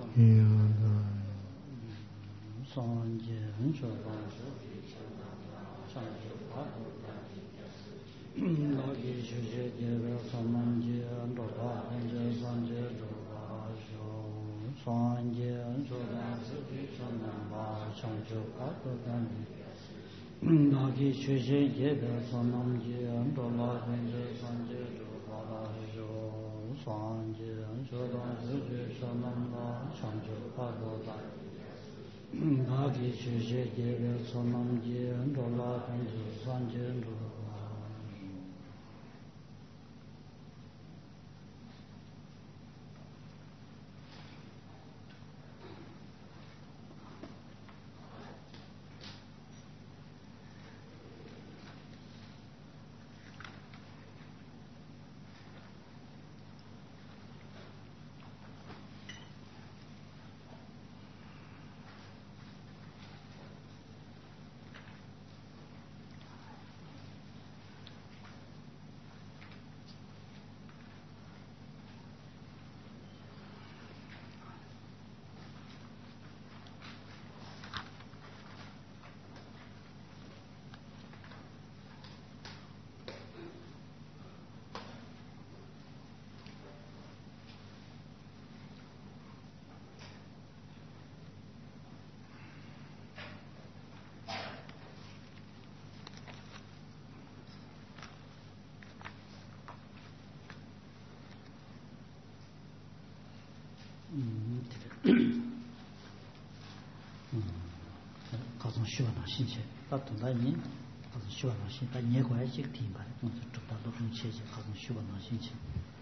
가정 시원한 신체 같은 다니 가정 시원한 신체 다 예과식 팀발 무슨 쪽다도 좀 체제 가정 시원한 신체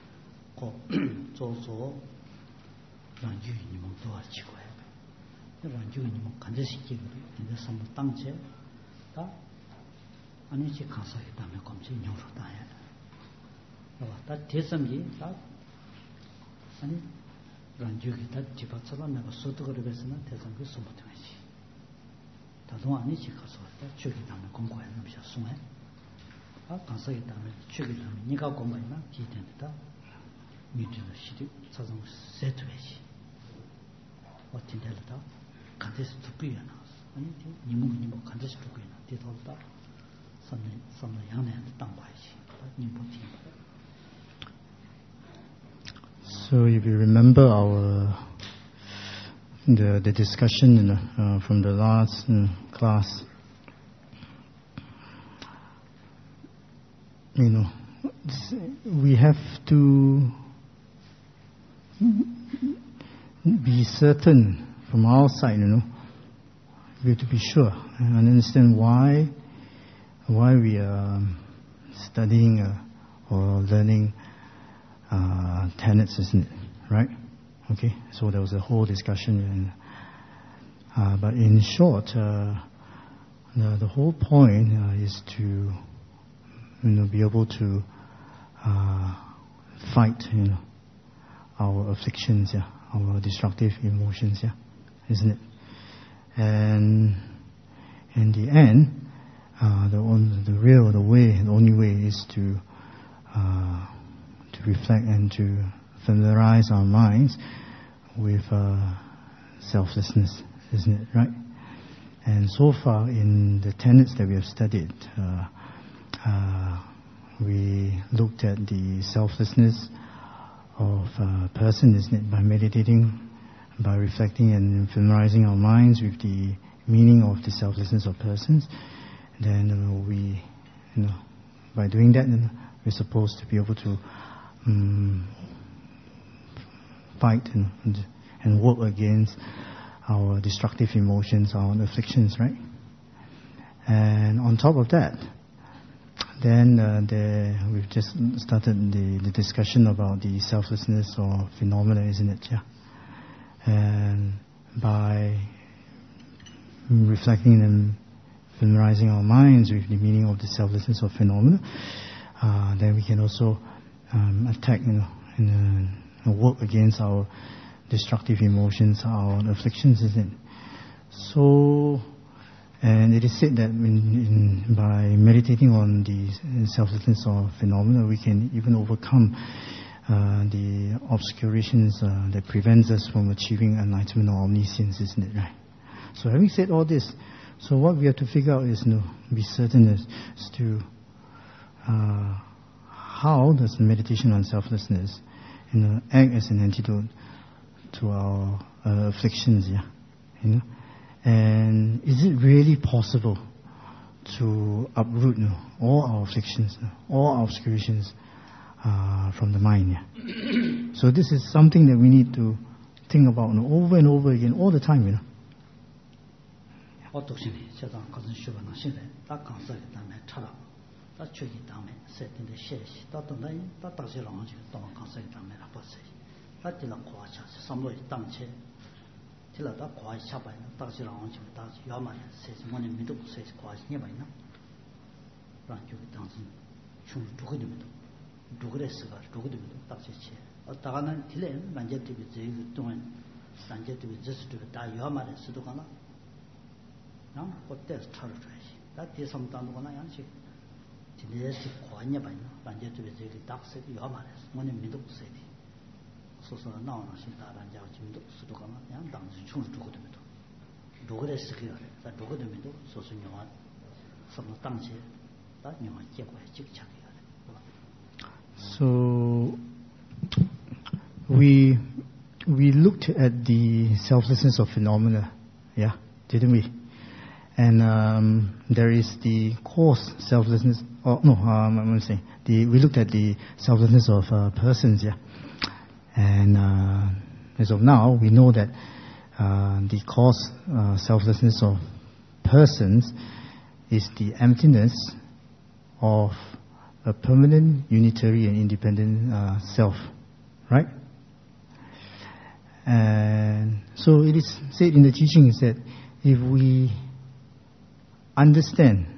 고 조소 랑 유인이 뭐 도와주고 해. 랑 유인이 뭐 간제시키고 근데 선물 땅제 다 아니지 가서 있다면 검지 용으로 다야. 다 대선기 다 아니 란주기 다 집어쳐서 내가 소득을 해서는 대선기 소모팅하지. 다도 아니지 가서 왔다 주기 다음에 공부하는 놈이 송해. 가서 있다면 주기 다음에 네가 공부하면 기대된다. 미드의 시대 사정 세트해지. 어떤 데다 간데스 두피야 나왔어. 아니 니모 간데스 두피야 나. 뒤돌다 선내 양내한테 땅 봐야지. 니모티. So if you remember the discussion from the last class, we have to be certain from our side, we have to be sure and understand why we are studying or learning tenets, isn't it? Right? Okay. So there was a whole discussion, but in short, the whole point is to be able to fight, our afflictions, our destructive emotions, isn't it? And in the end, the only way is to reflect and to familiarize our minds with selflessness, isn't it? Right? And so far in the tenets that we have studied, we looked at the selflessness of a person, isn't it? By meditating, by reflecting and familiarizing our minds with the meaning of the selflessness of persons, then we, by doing that, we're supposed to be able to fight and work against our destructive emotions, our afflictions, right? And on top of that, then we've just started the discussion about the selflessness or phenomena, isn't it? Yeah. And by reflecting and familiarizing our minds with the meaning of the selflessness of phenomena, then we can also attack, and work against our destructive emotions, our afflictions, isn't it? So, and it is said that by meditating on the selflessness of phenomena, we can even overcome the obscurations that prevents us from achieving enlightenment or omniscience, isn't it, right? So having said all this, so what we have to figure out is, be certain as to how does the meditation on selflessness, act as an antidote to our afflictions, and is it really possible to uproot all our afflictions, all our obscurations from the mind? So this is something that we need to think about over and over again, all the time. So we looked at the selflessness of phenomena, didn't we? And there is the cause selflessness. We looked at the selflessness of persons, and as of now, we know that the cause selflessness of persons is the emptiness of a permanent, unitary, and independent self, right? And so it is said in the teachings that if we understand,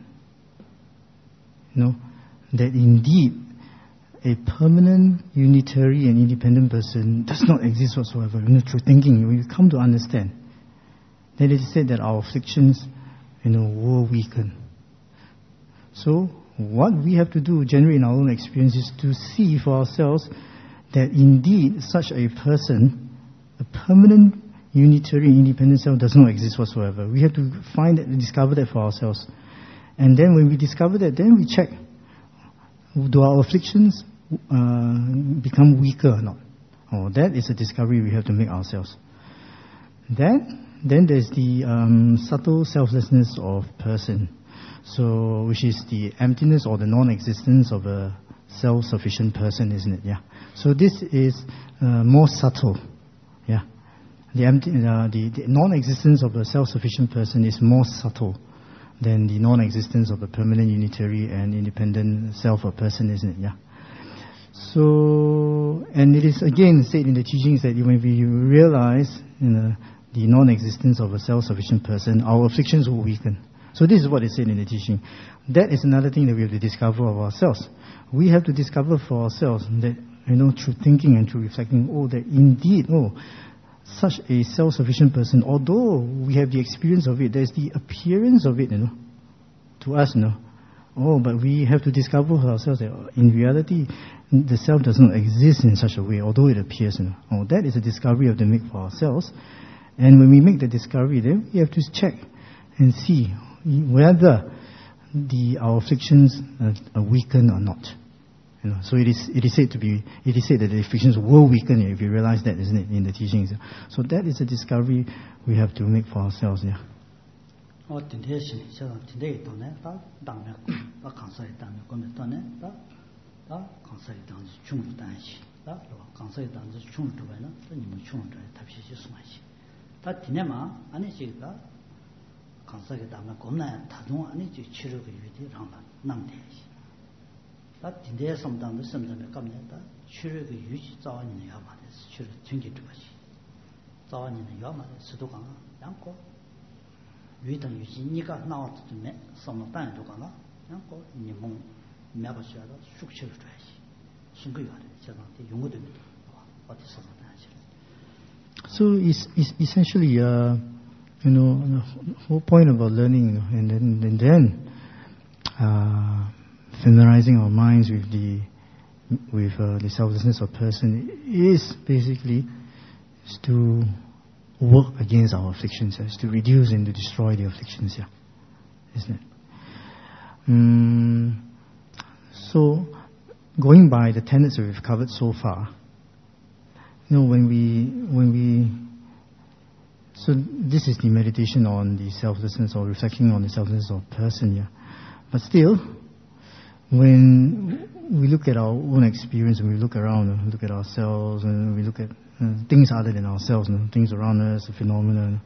that indeed a permanent, unitary, and independent person does not exist whatsoever, through thinking, we come to understand, then it is said that our afflictions, will weaken. So what we have to do, generally in our own experience, is to see for ourselves that indeed such a person, a permanent, unitary, independent self, does not exist whatsoever. We have to discover that for ourselves. And then when we discover that, then we check, do our afflictions become weaker or not? That is a discovery we have to make ourselves. Then there's the subtle selflessness of person. So, which is the emptiness or the non-existence of a self-sufficient person, isn't it? So this is more subtle. The non-existence of a self-sufficient person is more subtle than the non-existence of a permanent, unitary, and independent self or person, isn't it? So, and it is again said in the teachings that when we realize the non-existence of a self-sufficient person, our afflictions will weaken. So this is what is said in the teaching. That is another thing that we have to discover of ourselves. We have to discover for ourselves that, through thinking and through reflecting, that indeed, such a self-sufficient person, although we have the experience of it, there's the appearance of it, to us, but we have to discover for ourselves that in reality, the self does not exist in such a way, although it appears, that is a discovery we have to make for ourselves. And when we make the discovery, then we have to check and see whether our afflictions are weakened or not. So it is said that the afflictions will weaken if you realize that, isn't it, in the teachings. So that is a discovery we have to make for ourselves. So it's essentially, the whole point about learning, and then familiarizing our minds with the with the selflessness of person is basically to work against our afflictions, is to reduce and to destroy the afflictions, isn't it? So, going by the tenets that we've covered so far, when we so this is the meditation on the selflessness or reflecting on the selflessness of person, But still, when we look at our own experience, when we look around, look at ourselves, and we look at things other than ourselves, things around us, the phenomena,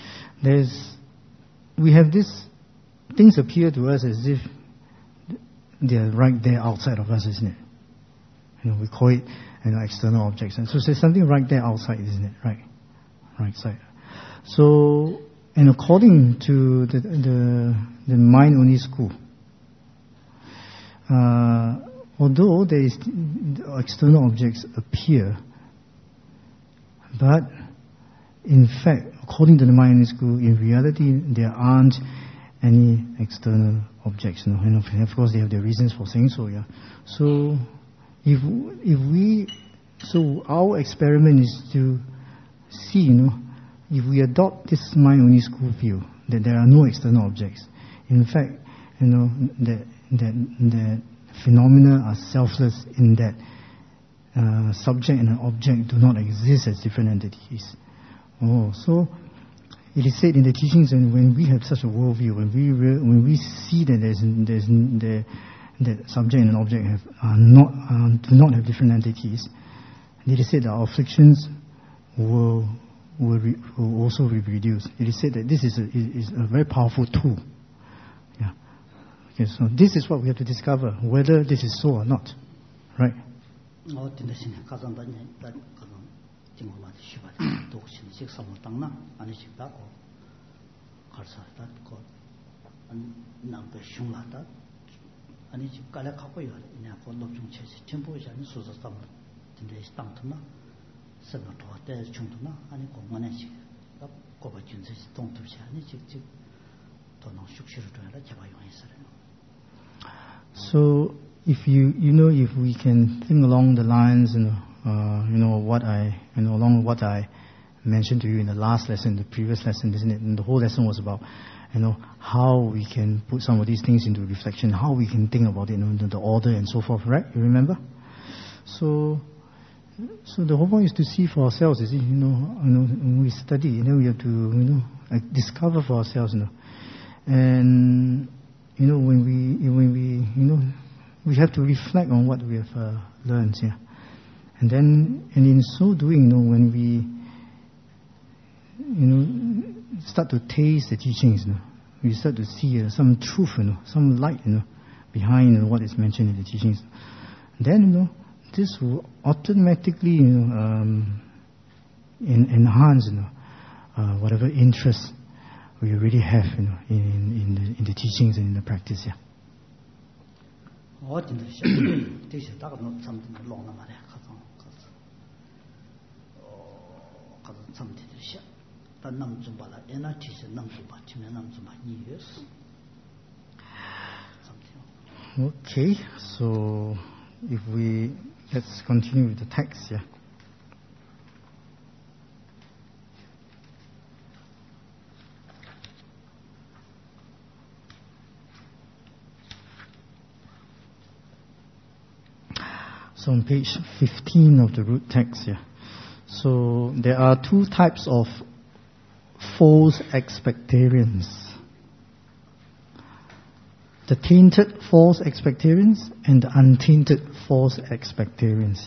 we have this, things appear to us as if they're right there outside of us, isn't it? We call it external objects. And so there's something right there outside, isn't it? Right side. So, and according to the mind-only school, although there is external objects appear, but in fact, according to the mind-only school, in reality there aren't any external objects. And of course, they have their reasons for saying so. So, so our experiment is to see, if we adopt this mind-only school view that there are no external objects, in fact, that phenomena are selfless in that subject and an object do not exist as different entities. So it is said in the teachings, and when we have such a worldview, when we see that that subject and an object do not have different entities, it is said that our afflictions will also be reduced. It is said that this is a very powerful tool. Okay, so this is what we have to discover, whether this is so or not. Right? So if if we can think along the lines, along what I mentioned to you in the last lesson, the previous lesson, isn't it? And the whole lesson was about, how we can put some of these things into reflection, how we can think about it, the order and so forth, right? You remember? So the whole point is to see for ourselves. You see, when we study, we have to, discover for ourselves, and when we have to reflect on what we have learned, and in so doing, when we start to taste the teachings, we start to see some truth, some light, behind what is mentioned in the teachings. Then, this will automatically, enhance, whatever interest we really have, in the teachings and in the practice. Okay, so let's continue with the text. So on page 15 of the root text, so there are two types of false expectarians. The tainted false expectarians and the untainted false expectarians.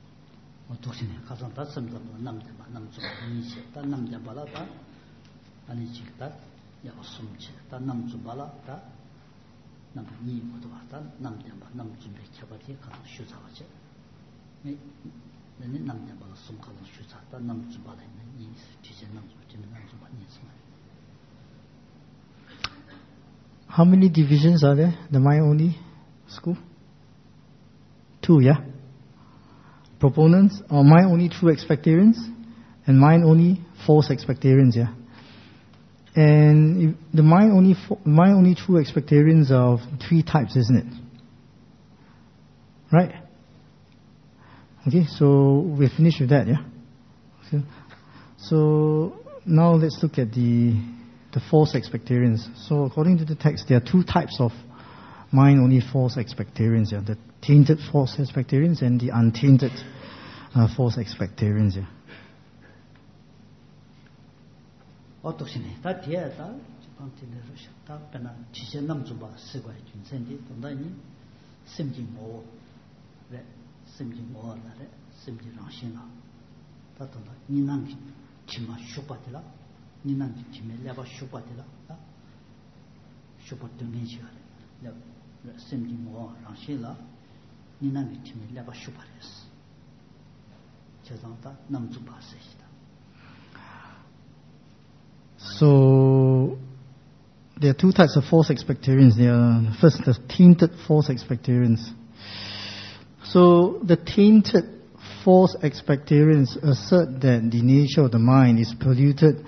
How many divisions are there? The mind-only school? 2, Proponents or mind-only true expectarians and mind-only false expectarians, And the mind-only true expectarians are of 3 types, isn't it? Right? Okay, so we're finished with that, yeah? So now let's look at the false expectarians. So according to the text, there are two types of mind-only false expectarians, yeah? The tainted false expectarians and the untainted false expectarians, yeah? 어떻시네? 다 뒤에다 방티내로 다 배나 지신 남주바 시과의 준센디 동단이 심지모 래 심지모라래 심지랑신아 다 동다 니난기 치마 슈파들라 니난기 치메 레바 슈파들라 다 슈파 등이지가래 래 심지모랑신라 니난기 치메 레바 슈파레스 저장다 남주바 세시다. So there are two types of false expectarians. There are first the tainted false expectarians. So the tainted false expectarians assert that the nature of the mind is polluted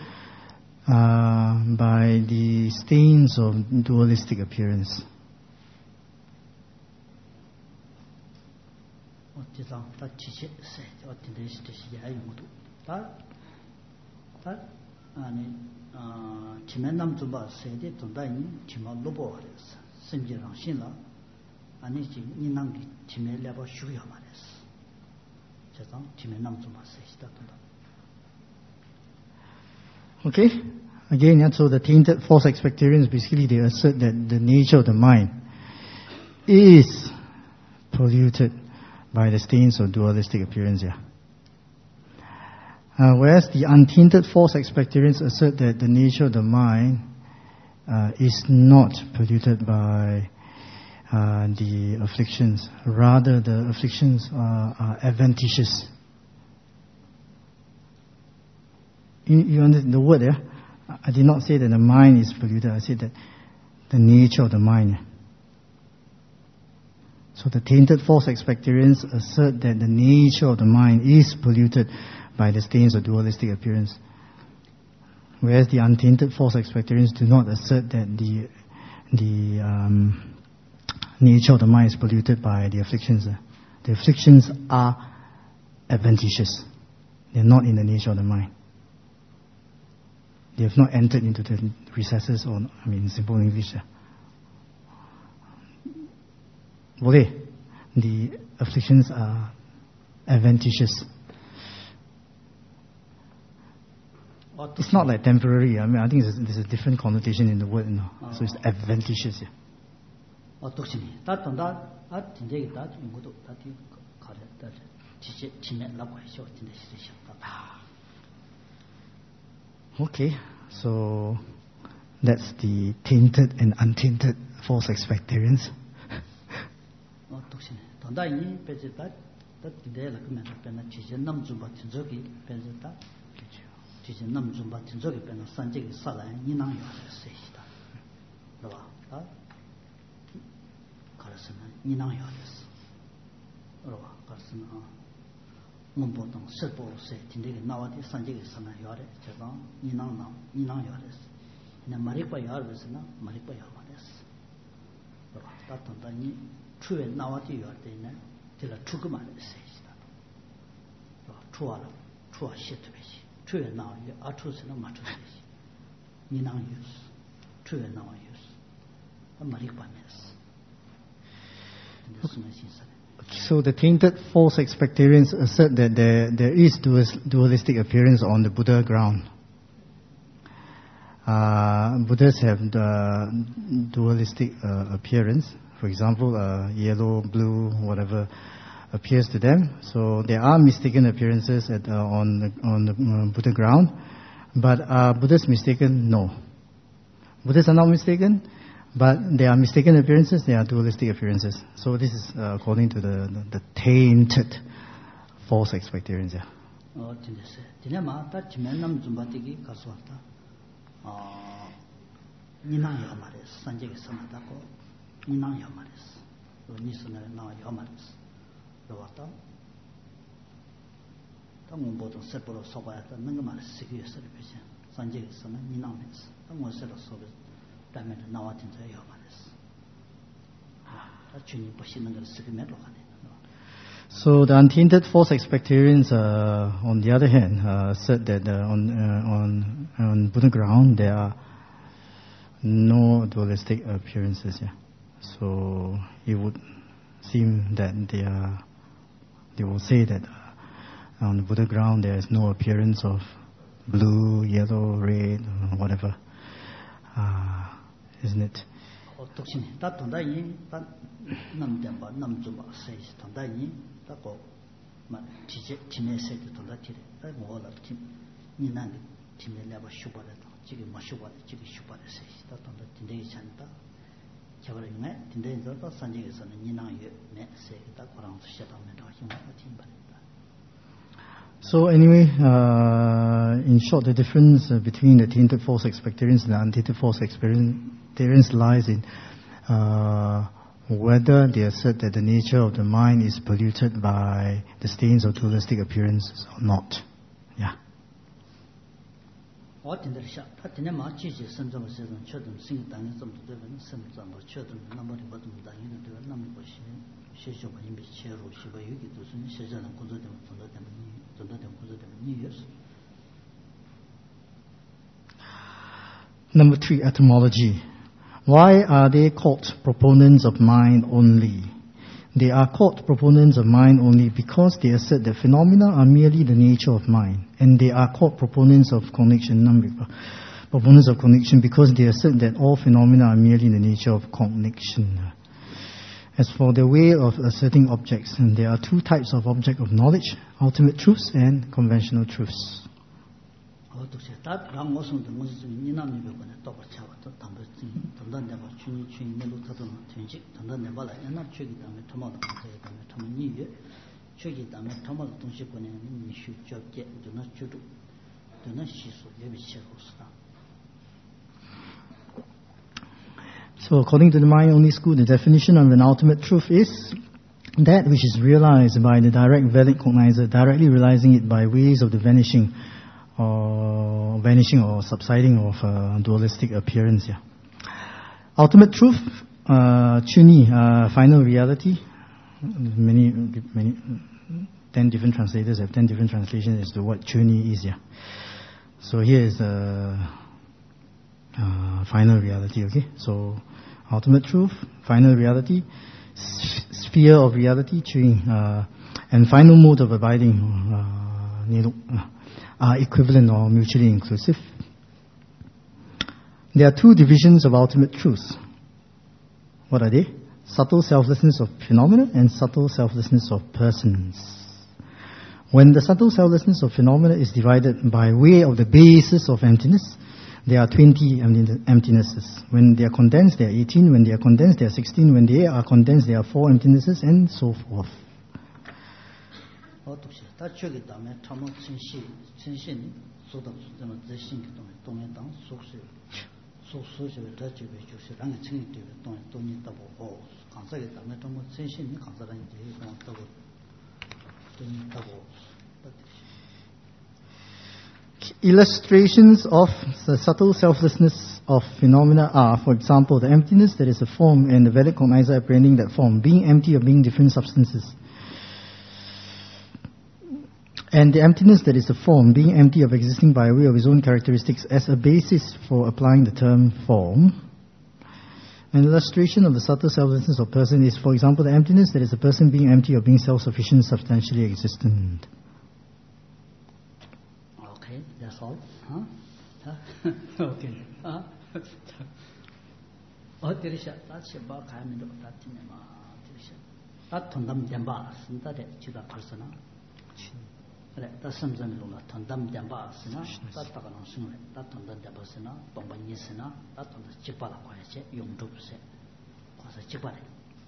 by the stains of dualistic appearance. 치면남 주바 세대 돈다니 치마 로보레스 심지랑 신라 아니지 니난기 치멜레바 슈야 말레스 제가 치면남 주바 세시다 돈다. Okay, again, yeah, so the tainted false expectarians basically they assert that the nature of the mind is polluted by the stains of dualistic appearance, yeah. Whereas the untainted false expectarians assert that the nature of the mind is not polluted by the afflictions. Rather, the afflictions are adventitious. You understand the word, yeah? I did not say that the mind is polluted. I said that the nature of the mind. So the tainted false expectarians assert that the nature of the mind is polluted by the stains of dualistic appearance. Whereas the untainted false expectarians do not assert that the nature of the mind is polluted by the afflictions. The afflictions are adventitious. They are not in the nature of the mind. They have not entered into the recesses, or, I mean, in simple English. The afflictions are adventitious. It's not like temporary. I mean, I think there's a different connotation in the word. No? So it's adventitious. Okay, so that's the tainted and untainted false expectarians. 지진 남좀 받은 적이 빼는 산적이 살아야 니낭이 세시다. 그러봐. 가르스는 니낭이 됐어. 그러봐. 가르스는 문보동 설보세 진되게 나와디 산적이 살아야 돼. 제가 니낭이 됐어. 내 말이 봐야 알았으나 말이 봐야 말했어. 그러봐. 따뜻하니 추에 나와디 요 때네. 제가 추그만 세시다. 그러봐. 추와 시트베시. 추에 나와요. 아추스는 맞추듯이. 니낭 유스. 추에 나와요. 말이 관해서. So the tainted false expectarians assert that there is dualistic appearance on the Buddha ground. Buddhas have the dualistic appearance. For example, yellow, blue, whatever appears to them. So there are mistaken appearances on the Buddha ground. But are Buddhas mistaken? No. Buddhas are not mistaken, but there are mistaken appearances, there are dualistic appearances. So this is according to the tainted false expectarians. Yeah. 당문보도 세포로 속아야 되는 거 말을 시기에서 비슷해. 산지에서는 니나면서 당원세로 속에 다음에 나와진 So the untainted false expectarians, on the other hand, said that on Buddha ground there are no dualistic appearances. Yeah. So it would seem that they will say that on the Buddha ground there is no appearance of blue, yellow, red, or whatever, isn't it? So anyway, in short, the difference between the tainted false expectarians and the untainted false expectarians lies in whether they assert that the nature of the mind is polluted by the stains of dualistic appearances or not. Yeah. Number 3, etymology. Why are they called proponents of mind only? They are called proponents of mind only because they assert that phenomena are merely the nature of mind, and they are called proponents of cognition. Proponents of cognition because they assert that all phenomena are merely the nature of cognition. As for their way of asserting objects, there are 2 types of object of knowledge: ultimate truths and conventional truths. So according to the mind-only school, the definition of an ultimate truth is that which is realized by the direct valid cognizer, directly realizing it by ways of the vanishing or subsiding of dualistic appearance. Yeah. Ultimate truth, chuni, final reality. Many 10 different translators have 10 different translations as to what chuni is. Yeah. So here is final reality. Okay. So ultimate truth, final reality, sphere of reality, chuni, and final mode of abiding. Are equivalent or mutually inclusive. There are 2 divisions of ultimate truth. What are they? Subtle selflessness of phenomena and subtle selflessness of persons. When the subtle selflessness of phenomena is divided by way of the basis of emptiness, there are 20 emptinesses. When they are condensed, there are 18. When they are condensed, there are 16. When they are condensed, there are 4 emptinesses, and so forth. Illustrations of the subtle selflessness of phenomena are, for example, the emptiness that is a form and the valid cognizer apprehending that form, being empty of being different substances. And the emptiness that is a form, being empty of existing by way of its own characteristics as a basis for applying the term form. An illustration of the subtle selflessness of person is, for example, the emptiness that is a person being empty of being self-sufficient, substantially existent. Okay, that's all. Huh? Okay. Dirisha, that's about kind of that cinema. That Tondam Damba, Santa Chida Persona. That's something like Tondam Damba, that Tagano Sing, that Tondam Dabasina, Bombanisina, that on the Chipala Quache, Young Dupse, was a Chipale.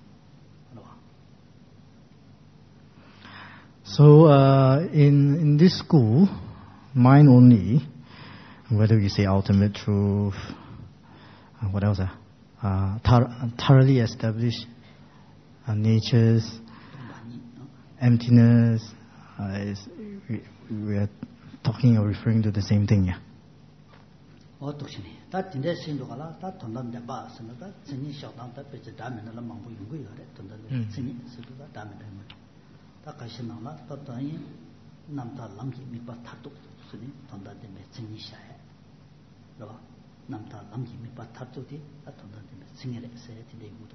So, in this school, mind only, whether you say ultimate truth, what else? Thoroughly established natures, emptiness, we are talking or referring to the same thing, yeah. That in the same Lugala, that Tondam de Bas, and that Sini Shaldam, that which a diamond and a mambo you go, Tondam, Sini, Dam. 다가시나라 다다니 남다 남기 미바 타도 쓰니 돈다데메 증이샤에 로 남다 남기 미바 타도디 돈다데메 증이래 세야 되고도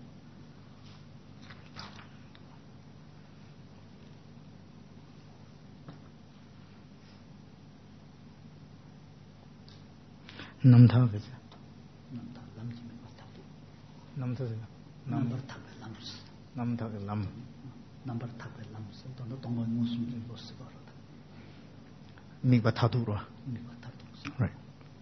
남다 그죠? 남다 남기 미바 타도 남다죠. 남버 타가 남스 남다가 남 남버 타가 남스 돈도 동원 무슨 좀 쓰거라 미바 타두로. 미바 타도 Right.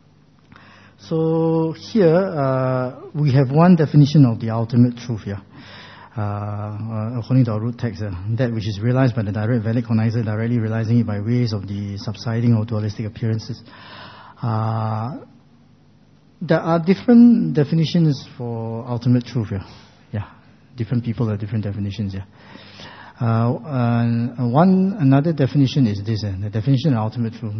So here we have one definition of the ultimate truth here. According to our root text, that which is realized by the direct valid cognizer, directly realizing it by ways of the subsiding or dualistic appearances. There are different definitions for ultimate truth here. Yeah, different people have different definitions here. Another definition is this. The definition of ultimate truth.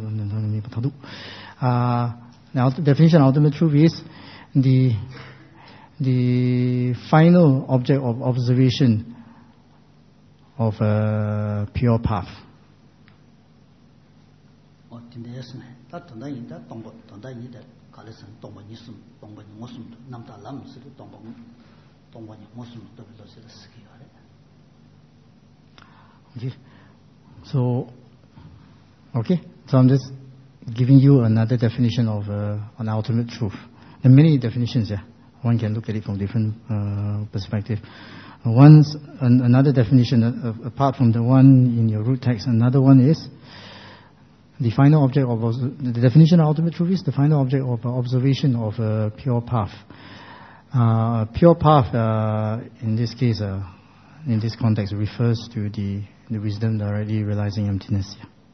Now, the definition of ultimate truth is the final object of observation of a pure path. Okay. So I'm just giving you another definition of an ultimate truth. There are many definitions here. One can look at it from different perspectives. Another definition, apart from the one in your root text, another one is the final object of the definition of ultimate truth is the final object of observation of a pure path. Pure path, in this case, in this context, refers to the wisdom directly realizing emptiness.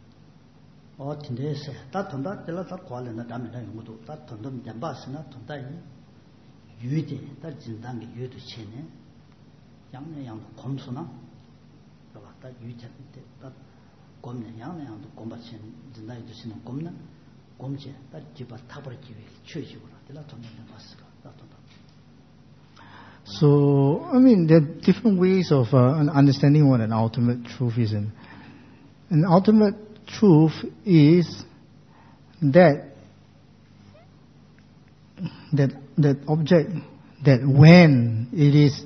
So, I mean, there are different ways of understanding what an ultimate truth is. An ultimate truth is that object that when it is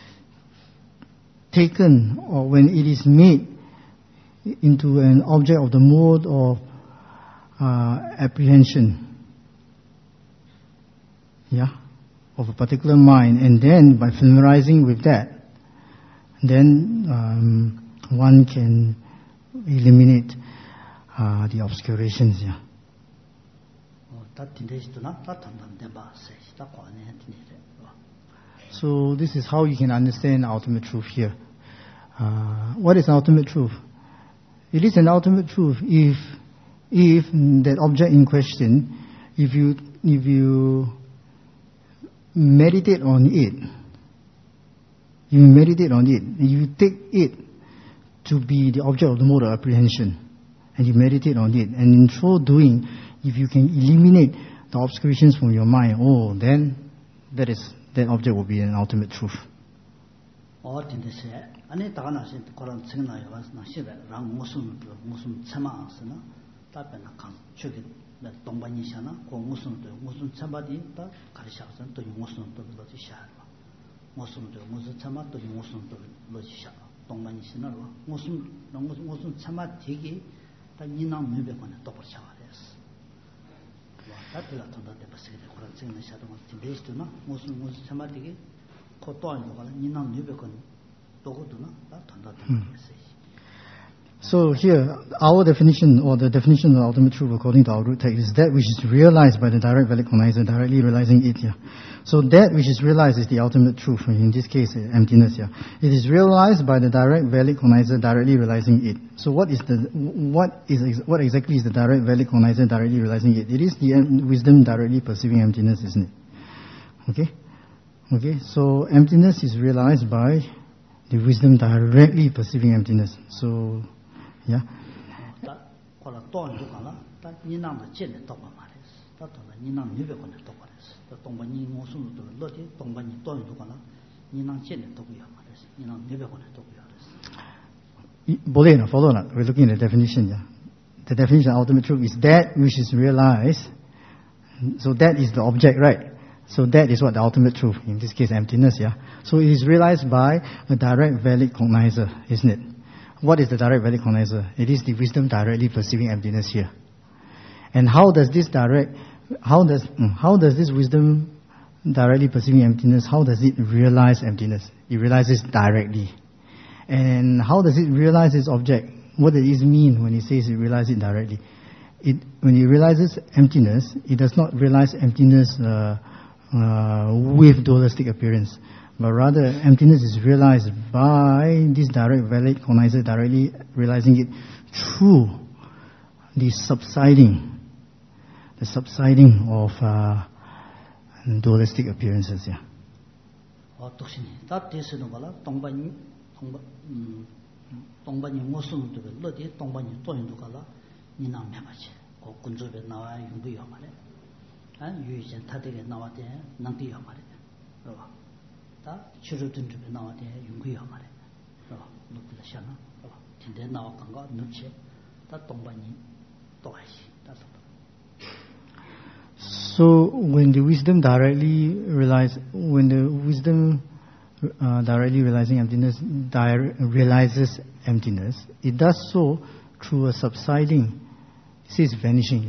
taken or when it is made into an object of the mode of apprehension, of a particular mind, and then by familiarizing with that, then one can eliminate the obscurations. So this is how you can understand ultimate truth here. What is ultimate truth? It is an ultimate truth if that object in question, if you meditate on it, you take it to be the object of the mode of apprehension, and you meditate on it, and in so doing, if you can eliminate the obscurations from your mind, then that object will be an ultimate truth. So here, our definition, or the definition of ultimate truth according to our root text, is that which is realized by the direct valid cognizer, directly realizing it here. So that which is realized is the ultimate truth, in this case, emptiness here. It is realized by the direct valid cognizer, directly realizing it. So what exactly is the direct valid cognizer, directly realizing it? It is the wisdom directly perceiving emptiness, isn't it? Okay, so emptiness is realized by the wisdom directly perceiving emptiness. So, yeah. follow that. We're looking at the definition. Yeah. The definition of ultimate truth is that which is realized. So that is the object, right? So that is what the ultimate truth, in this case emptiness, yeah. So it is realized by a direct valid cognizer, isn't it? What is the direct valid cognizer? It is the wisdom directly perceiving emptiness here. And how does this wisdom directly perceiving emptiness, how does it realize emptiness? It realizes directly. And how does it realize its object? What does it mean when it says it realizes it directly? When it realizes emptiness, it does not realize emptiness with dualistic appearance, but rather emptiness is realized by this direct valid cognizer directly realizing it through the subsiding of dualistic appearances. Yeah. 동반이 무슨 또 어디 동반이 또인도 가라 니나 매바지 고 군주베 나와 용구요 말에 아 유이전 타되게 나와대 남디요 말에 그러봐 다 추르든 주베 나와대 용구요 말에 그러봐 누구라 샤나 그러봐 진대 나와 간거 누치 다 동반이 또하시 다서. So when the wisdom directly realizing emptiness realizes emptiness, it does so through a subsiding. It says vanishing.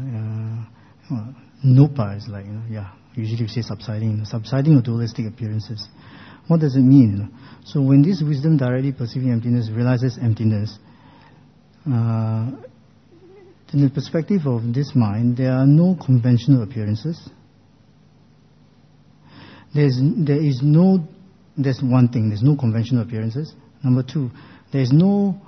Nupa is like, usually we say subsiding of dualistic appearances. What does it mean? So when this wisdom directly perceiving emptiness realizes emptiness, in the perspective of this mind, there are no conventional appearances. There's one thing, there's no conventional appearances. Number two, there's no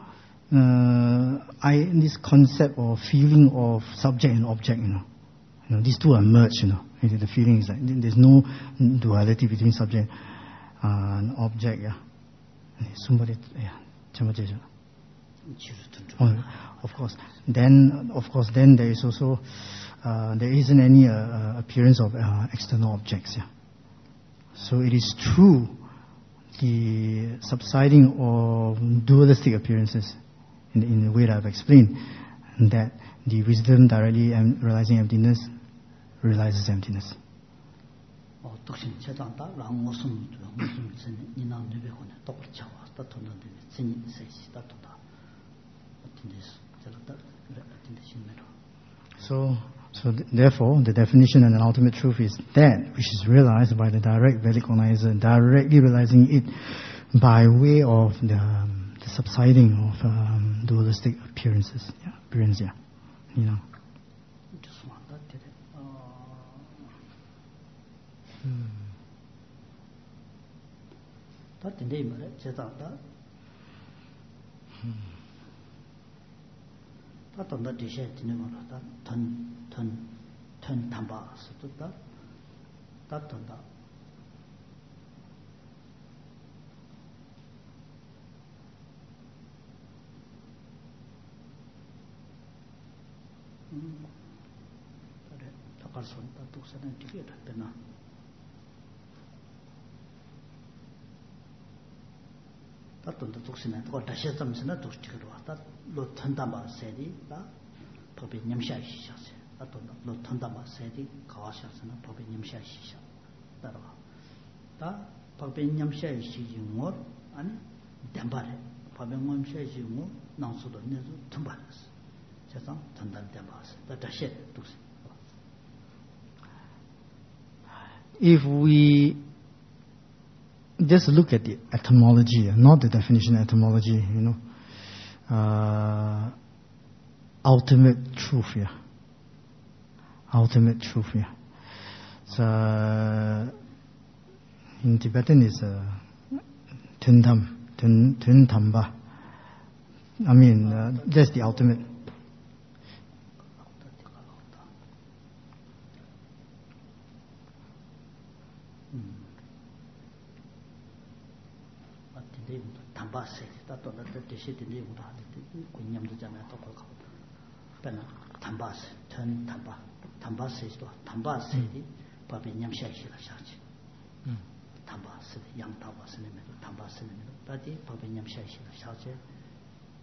this concept or feeling of subject and object, these two are merged, The feeling is like there's no duality between subject and object, Somebody, of course. Then there is also there isn't any appearance of external objects, So it is true the subsiding of dualistic appearances in the way that I've explained, that the wisdom directly realizing emptiness realizes emptiness. So therefore, the definition and the ultimate truth is that which is realized by the direct valid cognizer, directly realizing it by way of the subsiding of dualistic appearances. 던다 디셰 지내고다 턴 담바 스도다 던다 그래 다가서 독서는 되게 됐나 던다 독서는 또 다시 점스나 독스티로 왔다 로 턴담바 세디 다 법이 냠샤 시샤세 던다 로 턴담바 세디 가와샤스나 법이 냠샤 시샤 따라와 다 법이 냠샤 시징어 아니 담바레 법이 냠샤 시징어 나서도 내서 턴바스 세상 던담 담바스 다 다시 독서. If we just look at the etymology, not the definition of etymology, ultimate truth, ultimate truth, So in Tibetan is Tundamba. I mean, that's the ultimate. 담바세 따또 대시데 내고도 하는데 군념도잖아요. 또 그거. 그러나 담바세 전 담바세도 담바세디 법에 냠샤시라 샤지. 담바세 양담바세는 담바세는 다디 법에 냠샤시라 샤지.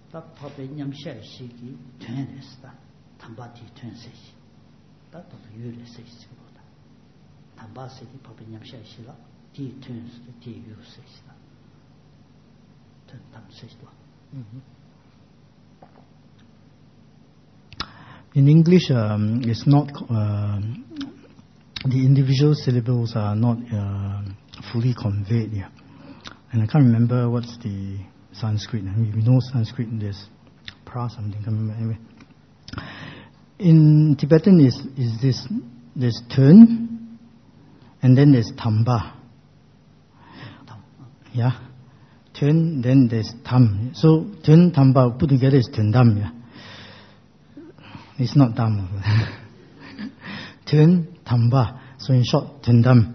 다 법에 냠샤 시기 퇴했다. 담바티 퇴세시. 다 또 유레세시보다. 담바세디 법에 냠샤 시라 디 퇴스 디 유세시다. 담세시도. In English, it's not the individual syllables are not fully conveyed. Yeah, and I can't remember what's the Sanskrit. I mean, we know Sanskrit. There's pra something. I can't remember anyway. In Tibetan, is this there's turn, and then there's tamba. Yeah, turn, then there's tam. So turn tamba put together is tundam. Yeah. It's not dam. Turn, tamba. So in short, tundam.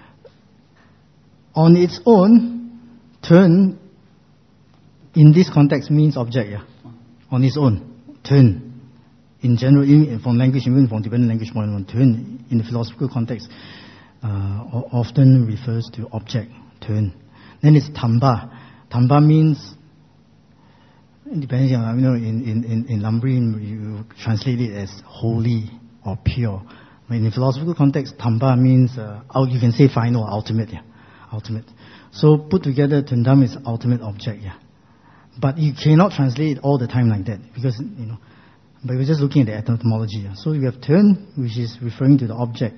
On its own, turn in this context means object. Yeah. On its own, turn. In general, from language, even from Tibetan language point on, turn in the philosophical context often refers to object, turn. Then it's tamba. Tamba means, depending on, in Lambrine, you translate it as holy or pure. But in the philosophical context, tamba means, you can say final, ultimate, yeah. Ultimate. So put together, tundam is ultimate object, yeah. But you cannot translate it all the time like that, because, but we're just looking at the etymology. Yeah. So you have turn, which is referring to the object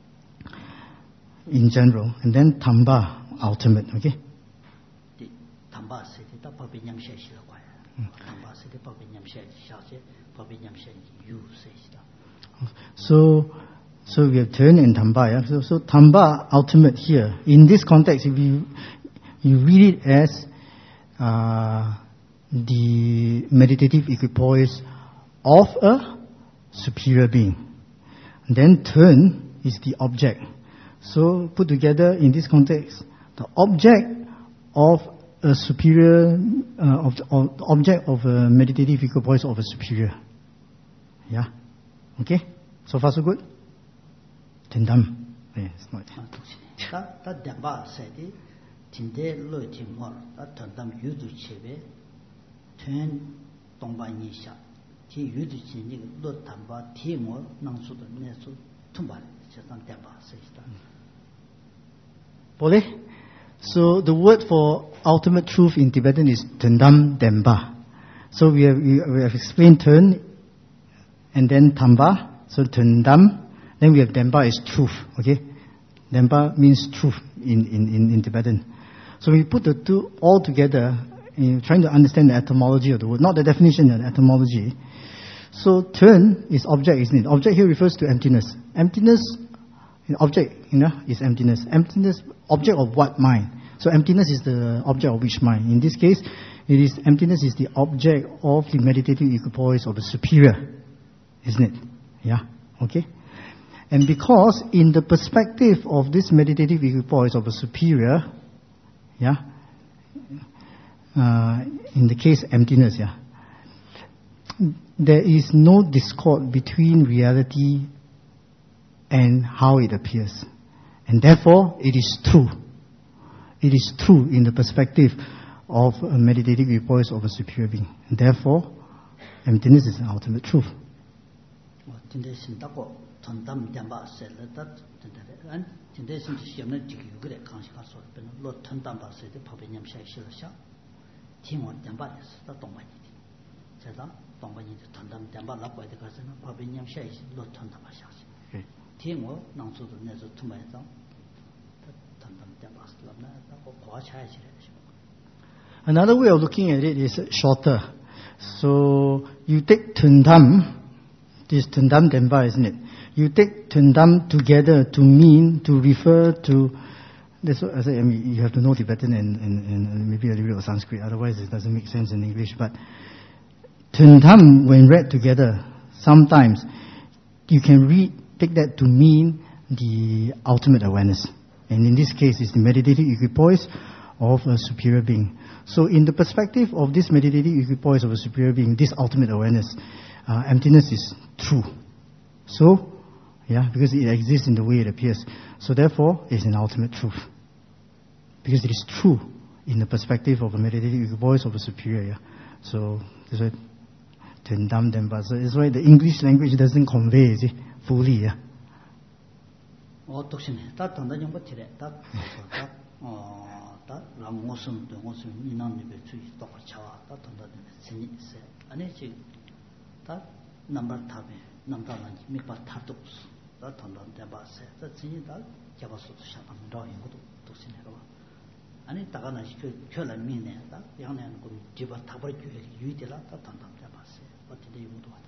in general, and then tamba, ultimate, okay? Tamba seti da papi nyamshe shi la kwa ya. Tamba seti papi nyamshe sha se papi nyamshe yu se shi da. So we have turn and tamba. Yeah? So tamba, ultimate here. In this context, if you read it as the meditative equipoise of a superior being. Then turn is the object. So put together in this context, the object of a superior, object of a meditative equipoise of a superior. Yeah? Okay? So far so good? Tendam. Yeah, it's not. Da damba seti tinde lo timor da tendam yudu chebe tuen dongba ni sha ti yudu chi ni lo tamba ti mo nang su de ne su tumba che san damba seti da. Boleh? So the word for ultimate truth in Tibetan is tendam demba. So we have explained turn and then tamba. So tendam. Then we have demba is truth. Okay, demba means truth in Tibetan. So we put the two all together, trying to understand the etymology of the word, not the definition, the etymology. So turn is object, isn't it? Object here refers to emptiness. Emptiness, object, is emptiness. Emptiness, object of what mind? So emptiness is the object of which mind? In this case, emptiness is the object of the meditative equipoise of the superior, isn't it? Yeah. Okay. And because in the perspective of this meditative equipoise of a superior, yeah, in the case emptiness, yeah, there is no discord between reality and how it appears. And therefore, it is true. It is true in the perspective of a meditative equipoise of a superior being. And therefore, emptiness is the ultimate truth. tondam damba sele dat an tinde sin siamna digugre kanshi ka so ben lo tondam ba se de pabe nyam sha shi la sha timon damba da tongba ni de sa tongba ni de tondam damba la kwa de ka se na pabe nyam sha shi lo tondam ba sha shi timon nang su de ne su tumba ya tondam damba la na da ko kwa cha shi le shi. Another way of looking at it is shorter. So you take tundam, this tundam demba, isn't it? You take tundam together to mean, to refer to, that's what I say, you have to know Tibetan and maybe a little bit of Sanskrit, otherwise it doesn't make sense in English. But tundam, when read together, sometimes you can take that to mean the ultimate awareness. And in this case, it's the meditative equipoise of a superior being. So in the perspective of this meditative equipoise of a superior being, this ultimate awareness, emptiness is true. So, yeah, because it exists in the way it appears. So therefore, it's an ultimate truth. Because it is true in the perspective of a meditative equipoise of a superior. Yeah. So that's why Tendam Dempa. So it's why the English language doesn't convey, you see, fully. Yeah. 독신에 다 단단히 못 티래. 다 랑모슨 동모슨 이남님의 주의 똑바로 차와. 다 단단히 신이 있어. 아니 지금 다 넘버 탑에 넘다만 미바 탑도 없어. 다 단단히 대바세. 다 진이 다 잡아서도 샤방 더 이것도 독신에로. 아니 다가나 그 결혼 미네. 다 양내는 그 집어 탑을 유의되라. 다 단단히 대바세. 어떻게 이것도 하다.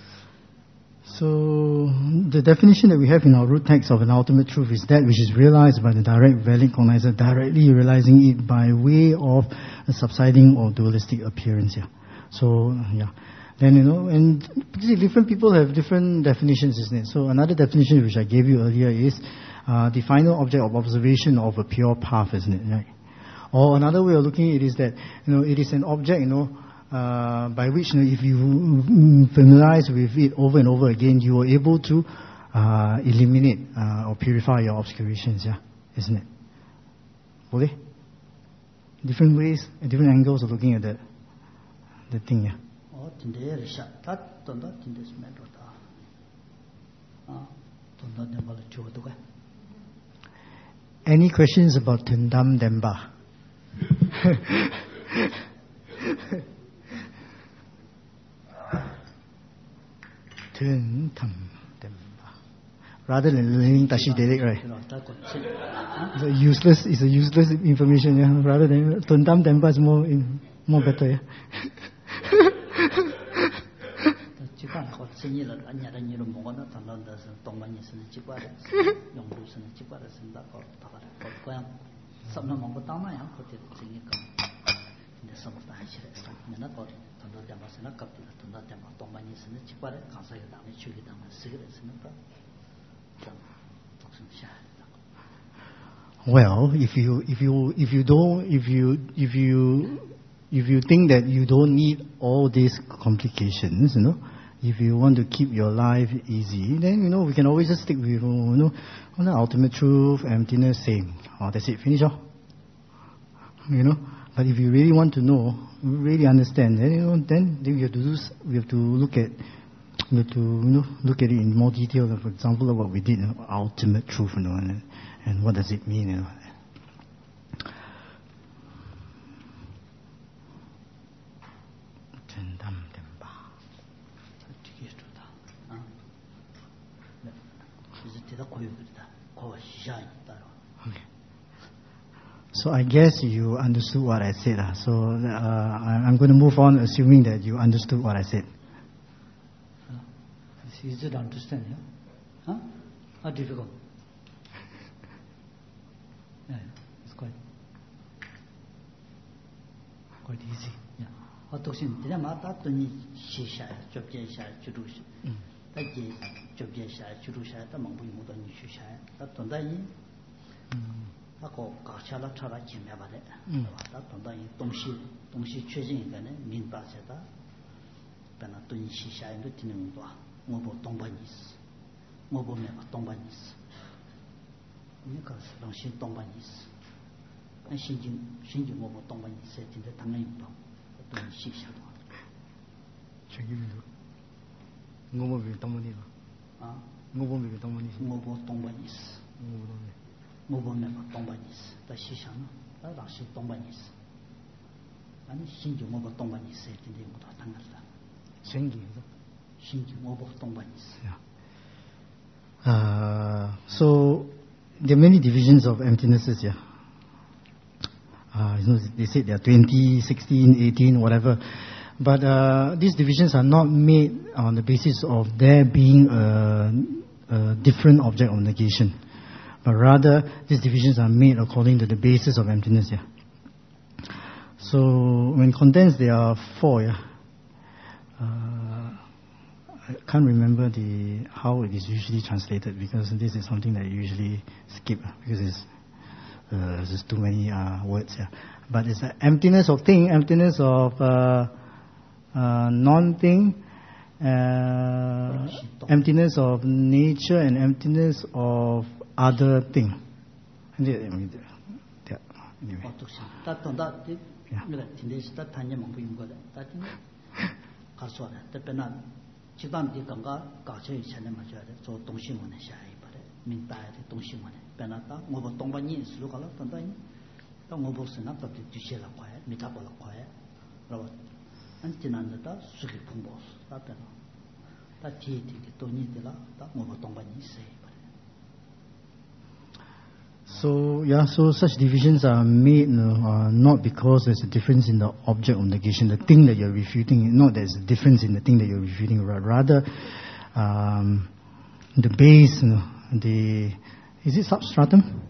So the definition that we have in our root text of an ultimate truth is that which is realized by the direct valid cognizer, directly realizing it by way of a subsiding or dualistic appearance. Yeah. So yeah. Then and different people have different definitions, isn't it? So another definition which I gave you earlier is the final object of observation of a pure path, isn't it? Right? Or another way of looking at it is that it is an object, by which if you familiarize with it over and over again, you are able to eliminate or purify your obscurations, yeah, isn't it? Okay? Different ways, different angles of looking at the thing, yeah. Any questions about Tendam Demba? Rather than learning Tashi Dedek, right? It's a useless information, yeah. Rather than Tundam Dempa is more better, yeah. Well, if you think that you don't need all these complications, if you want to keep your life easy, then we can always just stick with on the ultimate truth, emptiness, same. Oh, that's it, finish off. But if you really want to know, really understand, then we have to look at look at it in more detail. For example, what we did, ultimate truth, and what does it mean? So I guess you understood what I said. So I'm going to move on, assuming that you understood what I said. It's easy to understand, yeah? Huh? How difficult? Yeah, it's quite easy. Yeah. Doctrine, did I matter to me? She shall, Jobjesha, Judush. That is Jobjesha, Judusha, the Mambu Mudan Shusha, that on the Gachala Tara Chimabade, that on the Domshi choosing the mean Baseta, Benatun Shisha and the Tinumba, Mobo Tombanis, Mobo Meba Tombanis, Nikas, Lanshin Tombanis, and Shinji Mobo Tombanis set in the Tangaimba, Don Shisha. Mobo Tombanis, Mobo Tombanis, Mobo Tombanis. Mobo Meba Tombanis, the Shishana, Lanshin Tombanis. And Shinji Mobo Tombanis set in the Mutangata. Shinji Mobo Tombanis. So there are many divisions of emptinesses, yeah. They said there are 20, 16, 18, whatever. But these divisions are not made on the basis of there being a different object of negation. But rather, these divisions are made according to the basis of emptiness, yeah. So when condensed, there are 4, yeah. I can't remember how it is usually translated, because this is something that I usually skip because it's just too many words. Yeah. But it's the emptiness of thing, emptiness of non-thing, emptiness of nature, and emptiness of other thing. Anyway. Yeah. 그래 진대시 다 단념만 보인 거다. 다 가서라. 대변한 지단디 건가 가셔 전에 맞아야 돼. 저 동시문에 샤이 바래. 민다의 동시문에. 변하다 뭐 동반이 수로 갈라 단단히. 또 뭐보스나 또 뒤셔라 거야. 미타볼 거야. 그러고 안 지난다 수기 풍보스. 다 변화. 다 뒤에 돈이들라. 다뭐 동반이 있어요. So so such divisions are made not because there's a difference in the object of negation, the thing that you're refuting. Not there's a difference in the thing that you're refuting. Rather, the base, is it substratum?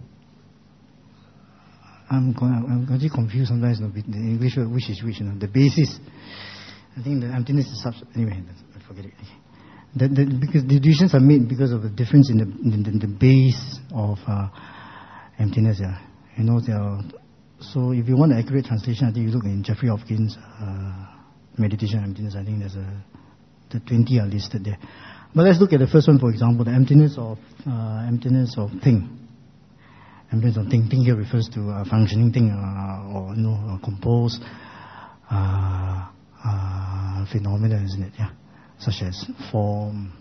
I'm going to confuse sometimes with the English word, which is which. The basis. I think the emptiness is substratum. Anyway, I forget it. Because the divisions are made because of the difference in the base of emptiness, yeah. So if you want an accurate translation, I think you look in Jeffrey Hopkins' Meditation on Emptiness. I think there's the 20 are listed there. But let's look at the first one, for example, the emptiness of thing. Emptiness of thing. Thing here refers to a functioning thing, or a composed phenomena, isn't it? Yeah, such as form.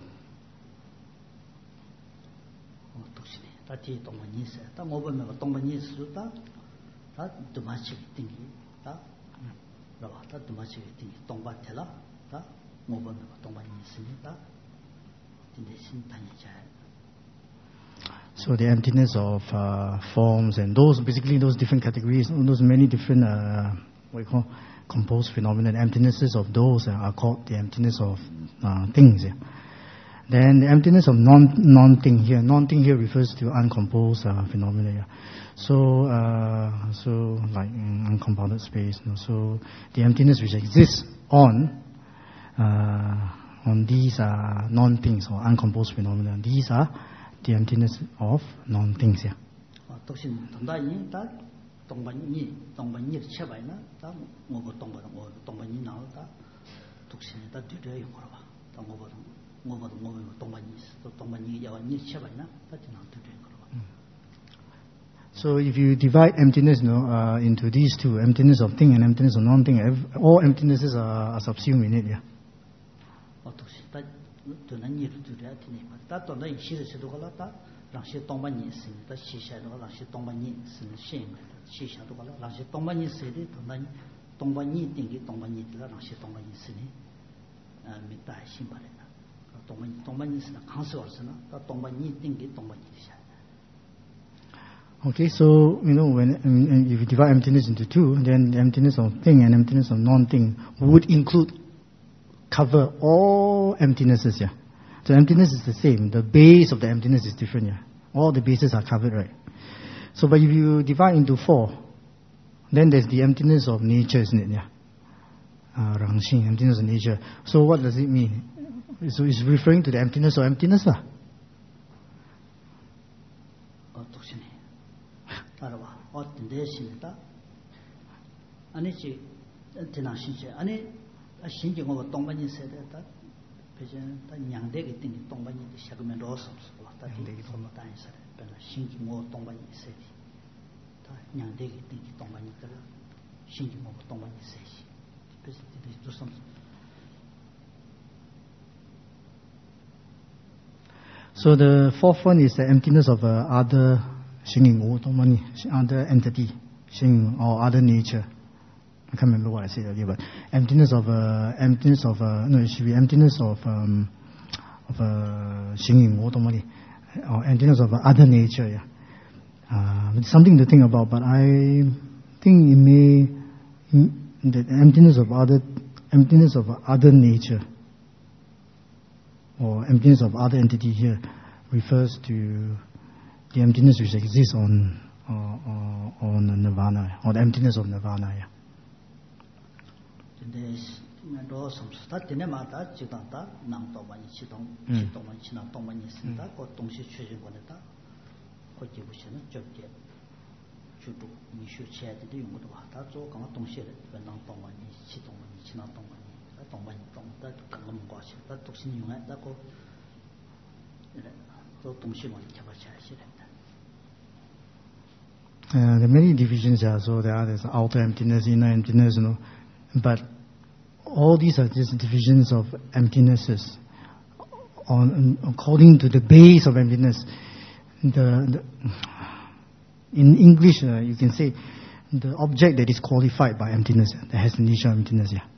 다 뒤에 동반이 있어요. 다 모범에 동반이 있으다. 다 두마치기 띵기. 다 그러봐. 다 두마치기 띵기. 동반텔라. 다 모범에 동반이 있으니까 진대신 다니자. So the emptiness of forms and those different categories, those many different what you call composed phenomena, the emptinesses of those are called the emptiness of things. Yeah. Then the emptiness of non-thing here. Non-thing here refers to uncomposed phenomena. Yeah. So like uncompounded space. So the emptiness which exists on these non-things or uncomposed phenomena. These are the emptiness of non-things. Yeah. 독신 동반이 다 동반이 쳐봐이나 다 뭐고 동반이 나오다 독신이 다 뒤져요 걸어봐. 다 뭐보다 동반이 있어. 동반이 야완이 쳐봐이나 다 지나 뒤져요 걸어봐. So if you divide emptiness into these two, emptiness of thing and emptiness of non-thing, all emptinesses are subsumed in it. Yeah. 독신 다 돈은 일을 두려야 되니까 다 돈은 시르시도 걸었다. 랑시 동반이 있으니까 시샤도 랑시 동반이 있으면 시행을 시샤도 걸어 랑시 동반이 있어야 돼. 동반이 땡기 동반이 있다. 랑시 동반이 있으니 미다 신발이다. 동반이 있으나 강수 없으나 다 동반이 땡기 동반이 되셔. Okay, so when if you divide emptiness into two, then the emptiness of thing and emptiness of non-thing would cover all emptinesses. Yeah. So emptiness is the same. The base of the emptiness is different. Yeah. All the bases are covered, right? So, but if you divide into four, then there's the emptiness of nature, isn't it? Yeah. Rangxing, emptiness of nature. So what does it mean? So it's referring to the emptiness of emptiness, lah. 알아봐. 어떤 대신이다. 아니지. 대나신체. 아니 신경하고 동반이 있어야 된다. 배전 다 양대기 땡기 동반이 시작하면 로서 다 양대기 동반이 있어야 돼. 신경하고 동반이 있어야 돼. 다 양대기 땡기 동반이 있더라. 신경하고 동반이 있어야지. 그래서 두 손. So the fourth one is the emptiness of other other entity, or other nature. I can't remember what I said earlier, but emptiness of it should be emptiness of or emptiness of other nature. Yeah. It's something to think about, but I think it may the emptiness of other nature or emptiness of other entity here refers to the emptiness which exists on nirvana, or the emptiness of nirvana. Yeah. 로 섬수다 되네마다 지단다 남도만이 지동만 지나 동만이 있습니다. 그 동시 추진권에다 고지부시는 적게 주도 미슈 체야들이 용도도 하다 조 강화 동시에 남동만이 지동만이 지나 동만이 동다 강문 것이 다 독신 용했다 고 또 동시만 잡아셔야 된다. There are many divisions here. So there's outer emptiness, inner emptiness, But all these are just divisions of emptinesses according to the base of emptiness. In English, you can say the object that is qualified by emptiness, that has the nature of emptiness. Yeah.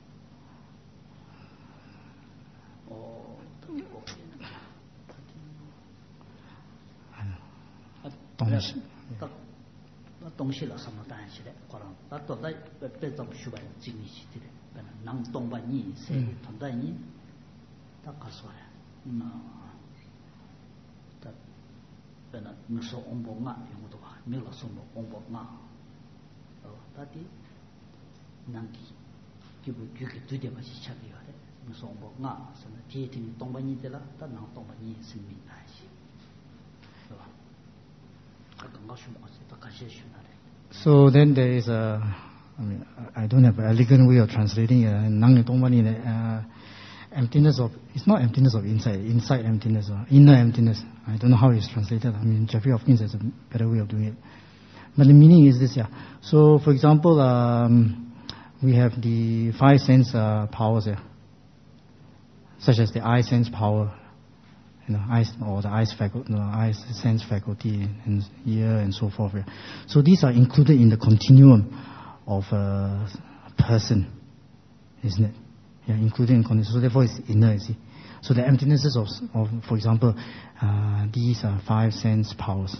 So then there is I don't have an elegant way of translating emptiness of, it's not emptiness of inside emptiness, or inner emptiness. I don't know how it's translated. Jeffrey Hopkins has a better way of doing it. But the meaning is this, yeah. So, for example, we have the 5 sense powers here, such as the eye sense power, eyes, or the eye sense faculty, and ear, and so forth. Yeah. So these are included in the continuum of a person, isn't it? Yeah, included in continuum. So therefore, it's inner. You see. So the emptinesses of, for example, these are 5 sense powers.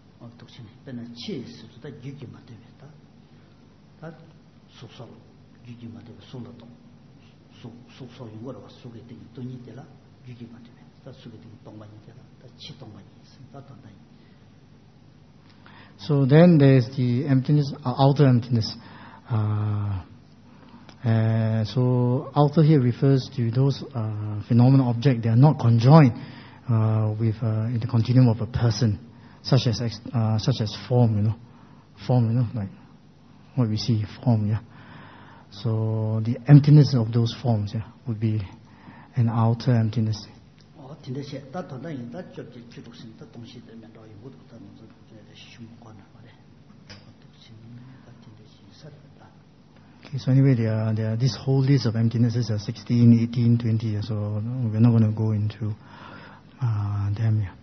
So then there's the emptiness, outer emptiness. So outer here refers to those phenomenal objects. They are not conjoined with in the continuum of a person, such as form, like what we see, form, yeah. So the emptiness of those forms, yeah, would be an outer emptiness. Okay, so anyway, there are this whole list of emptinesses are 16, 18, 20, so we're not going to go into them here.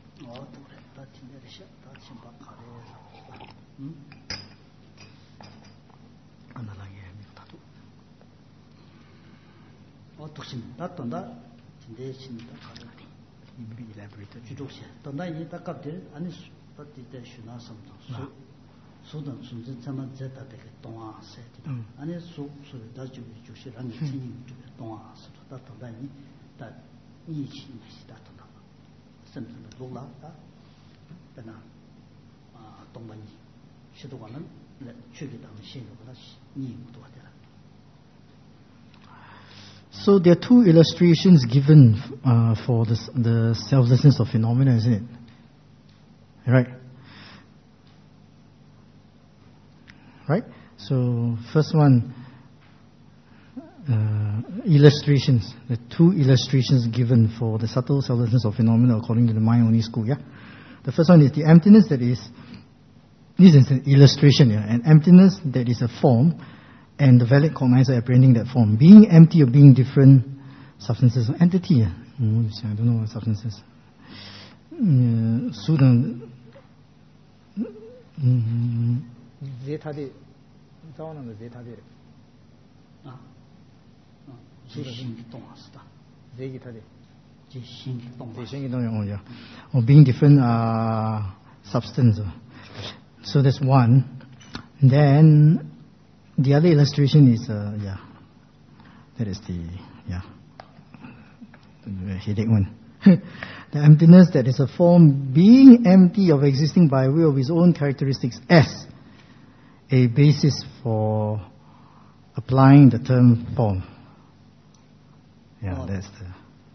So there are 2 illustrations given for the selflessness of phenomena, isn't it? Right? Right? So first one, illustrations. The 2 illustrations given for the subtle selflessness of phenomena according to the mind-only school. Yeah. The first one is the emptiness that is. This is an illustration here. An emptiness that is a form, and the valid cognizer apprehending that form, being empty of being different substances. Entity. I don't know what substances. Zeta de. Or being different substance. So that's one. Then the other illustration is that is the headache one. The emptiness that is a form being empty of existing by way of its own characteristics as a basis for applying the term form. Yeah, that's the.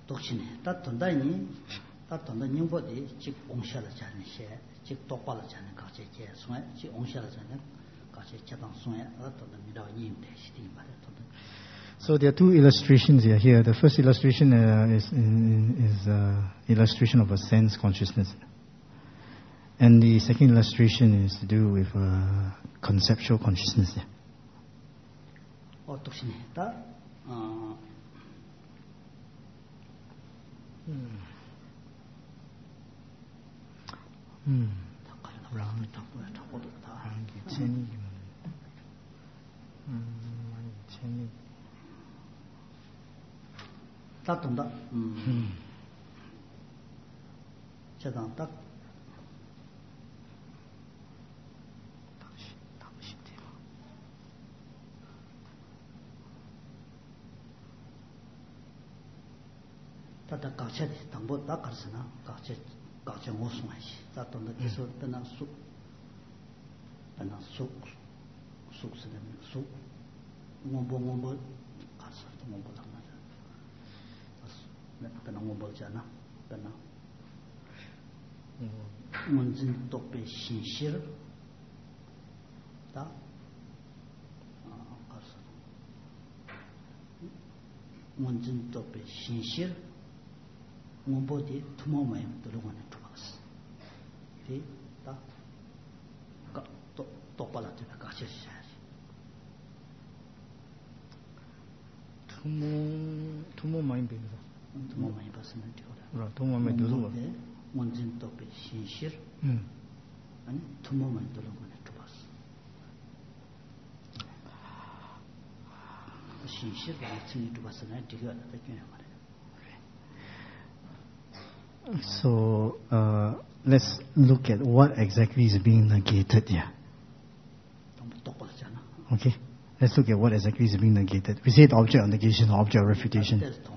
So there are 2 illustrations here. The first illustration is illustration of a sense consciousness. And the second illustration is to do with conceptual consciousness. Yeah. 어떻게 다 다 동다. 제가 딱 다다 가체디 당보 다 가르스나 가체 오송하시 다 동다 계속 떠나 수 떠나 숙스는 수 뭐뭐 가서 뭐 보다만 떠나 뭐 보잖아 떠나 문진 똑배 신실 다 가서 문진 똑배 신실 뭐보디 투모마에 들어가는 투박스 이다 또 똑발라도 같이 해야지 투모 마인 배우다 투모 많이 봤으면 되거든 투모 마인 들어가 문진 똑배 신실 아니 투모만 들어가는 투박스 신실 같은 투박스는 되게 되게 So let's look at what exactly is being negated here. Okay, let's look at what exactly is being negated. We say the object of negation or object of refutation.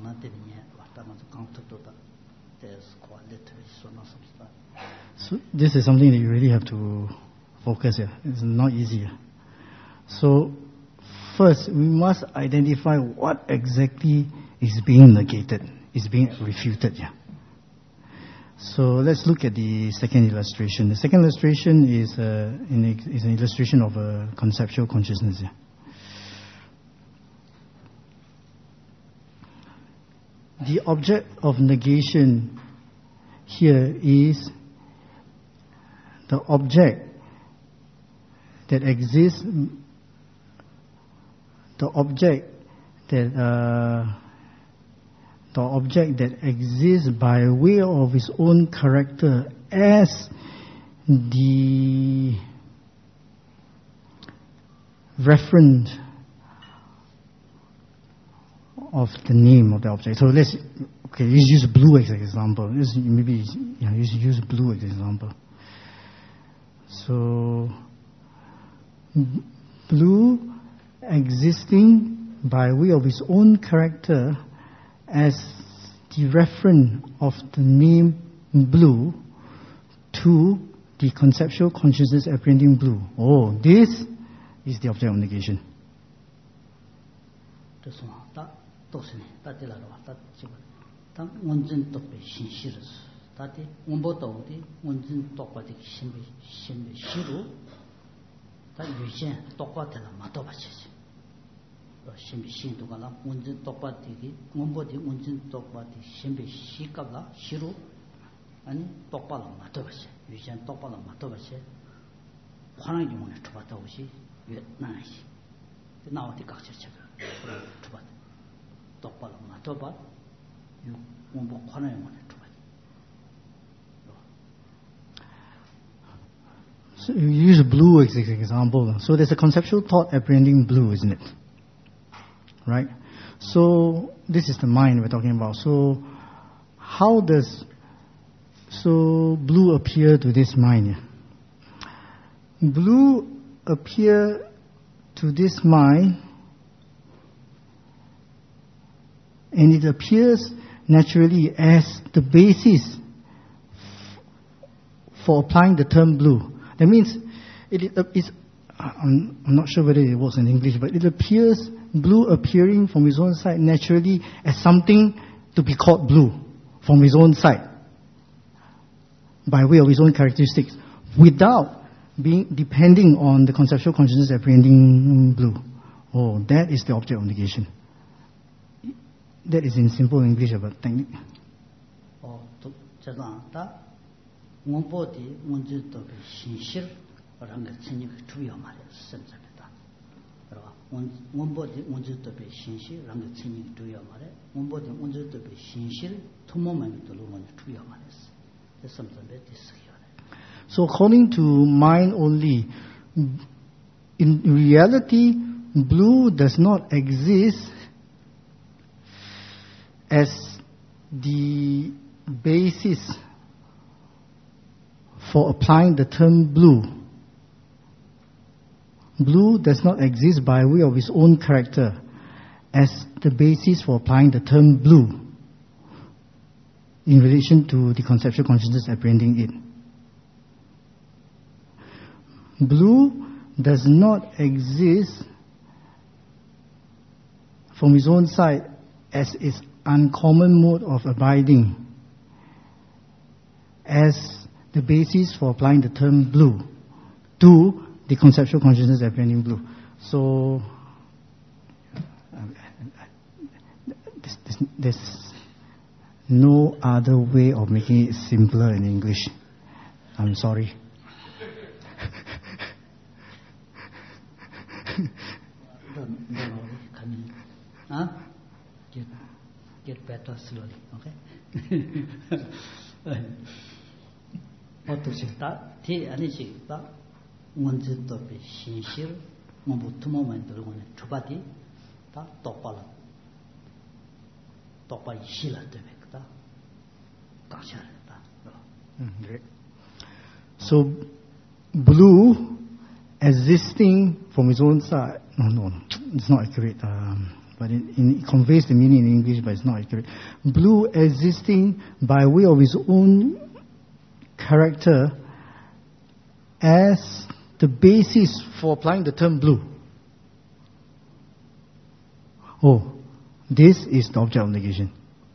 So this is something that you really have to focus here. It's not easy. So first, we must identify what exactly is being negated, is being refuted here. So let's look at the second illustration. The second illustration is an illustration of a conceptual consciousness. Yeah. The object of negation here is the object that exists, the object that exists by way of its own character as the referent of the name of the object. So let's use blue as an example. Use blue as an example. So blue existing by way of its own character as the reference of the name blue to the conceptual consciousness apprehending blue. Oh, this is the object of negation. 신비 신도가나 문진 똑바디기 문보디 문진 똑바디 신비 시갑라 시루 아니 똑바로 맞더버시 유전 똑바로 맞더버시 환한 경우에 투바다 오시 나시 나와디 각처처럼 투바 똑바로 맞더봐 문보 환한 경우에 투바. So you use blue as an example. So there's a conceptual thought apprehending blue, isn't it? Right? So this is the mind we're talking about. So how does blue appear to this mind? Blue appear to this mind, and it appears naturally as the basis for applying the term blue. That means I'm not sure whether it works in English, but it appears blue appearing from his own side naturally as something to be called blue from his own side by way of his own characteristics without being depending on the conceptual consciousness apprehending blue. Oh, that is the object of negation. That is in simple English about technique. 원보디 문제도 신실 그런 거 전혀 주요 말이야 선점이다. 그러나 원보디 문제도 신실 그런 거 전혀 주요 말이야. 원보디 문제도 신실 투모만 들어오는 주요 말이었어. 선점에 됐어요. So according to mind only, in reality, blue does not exist as the basis for applying the term blue. Blue does not exist by way of its own character as the basis for applying the term blue in relation to the conceptual consciousness apprehending it. Blue does not exist from its own side as its uncommon mode of abiding, as the basis for applying the term blue to the conceptual consciousness apprehending blue. So, there's no other way of making it simpler in English. I'm sorry. Get better slowly, okay? 어떻습니까? 티 아니시다. 원주도 신실 뭐 투모만 들고는 주바디 다 똑바로 실라 되겠다. 가셔야겠다. Great. So blue existing from its own side. No, it's not accurate. But it conveys the meaning in English, but it's not accurate. Blue existing by way of its own character as the basis for applying the term blue. Oh, this is the object of negation.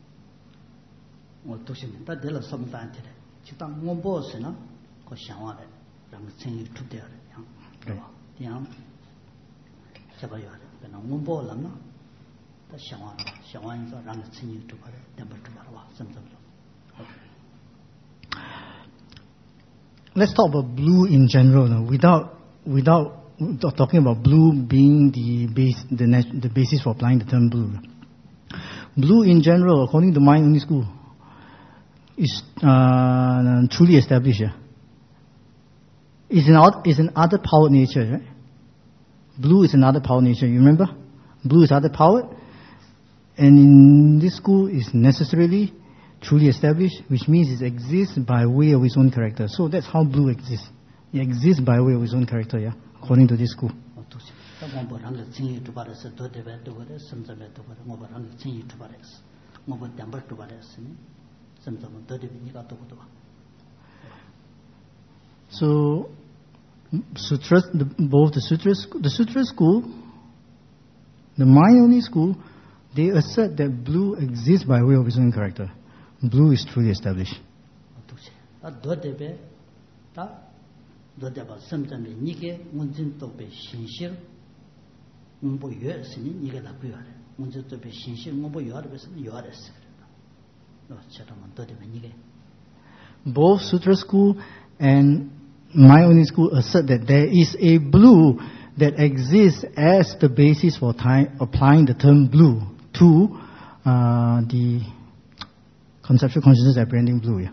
어떻습니까? 내가 섬단한테 지금 뭐 보스나 그 상황에 랑 생이 투대야 돼. 그냥 잡아야 돼. 그냥 뭐 보려나 다 상황에서 랑 생이 투바래. 담을 투바라. 점점점. Let's talk about blue in general now, without talking about blue being the basis for applying the term blue. Blue in general, according to mind only school, is truly established. Yeah? Is an other powered nature, right? Blue is another powered nature. You remember? Blue is other powered, and in this school is necessarily truly established, which means it exists by way of its own character. So that's how blue exists. It exists by way of its own character, yeah, according to this school. So, sutras, both the sutra school, the mind-only school, they assert that blue exists by way of its own character. Blue is truly established. Both Sutra school and mind-only school assert that there is a blue that exists as the basis for applying the term blue to the conceptual consciousness apprehending blue. Yeah.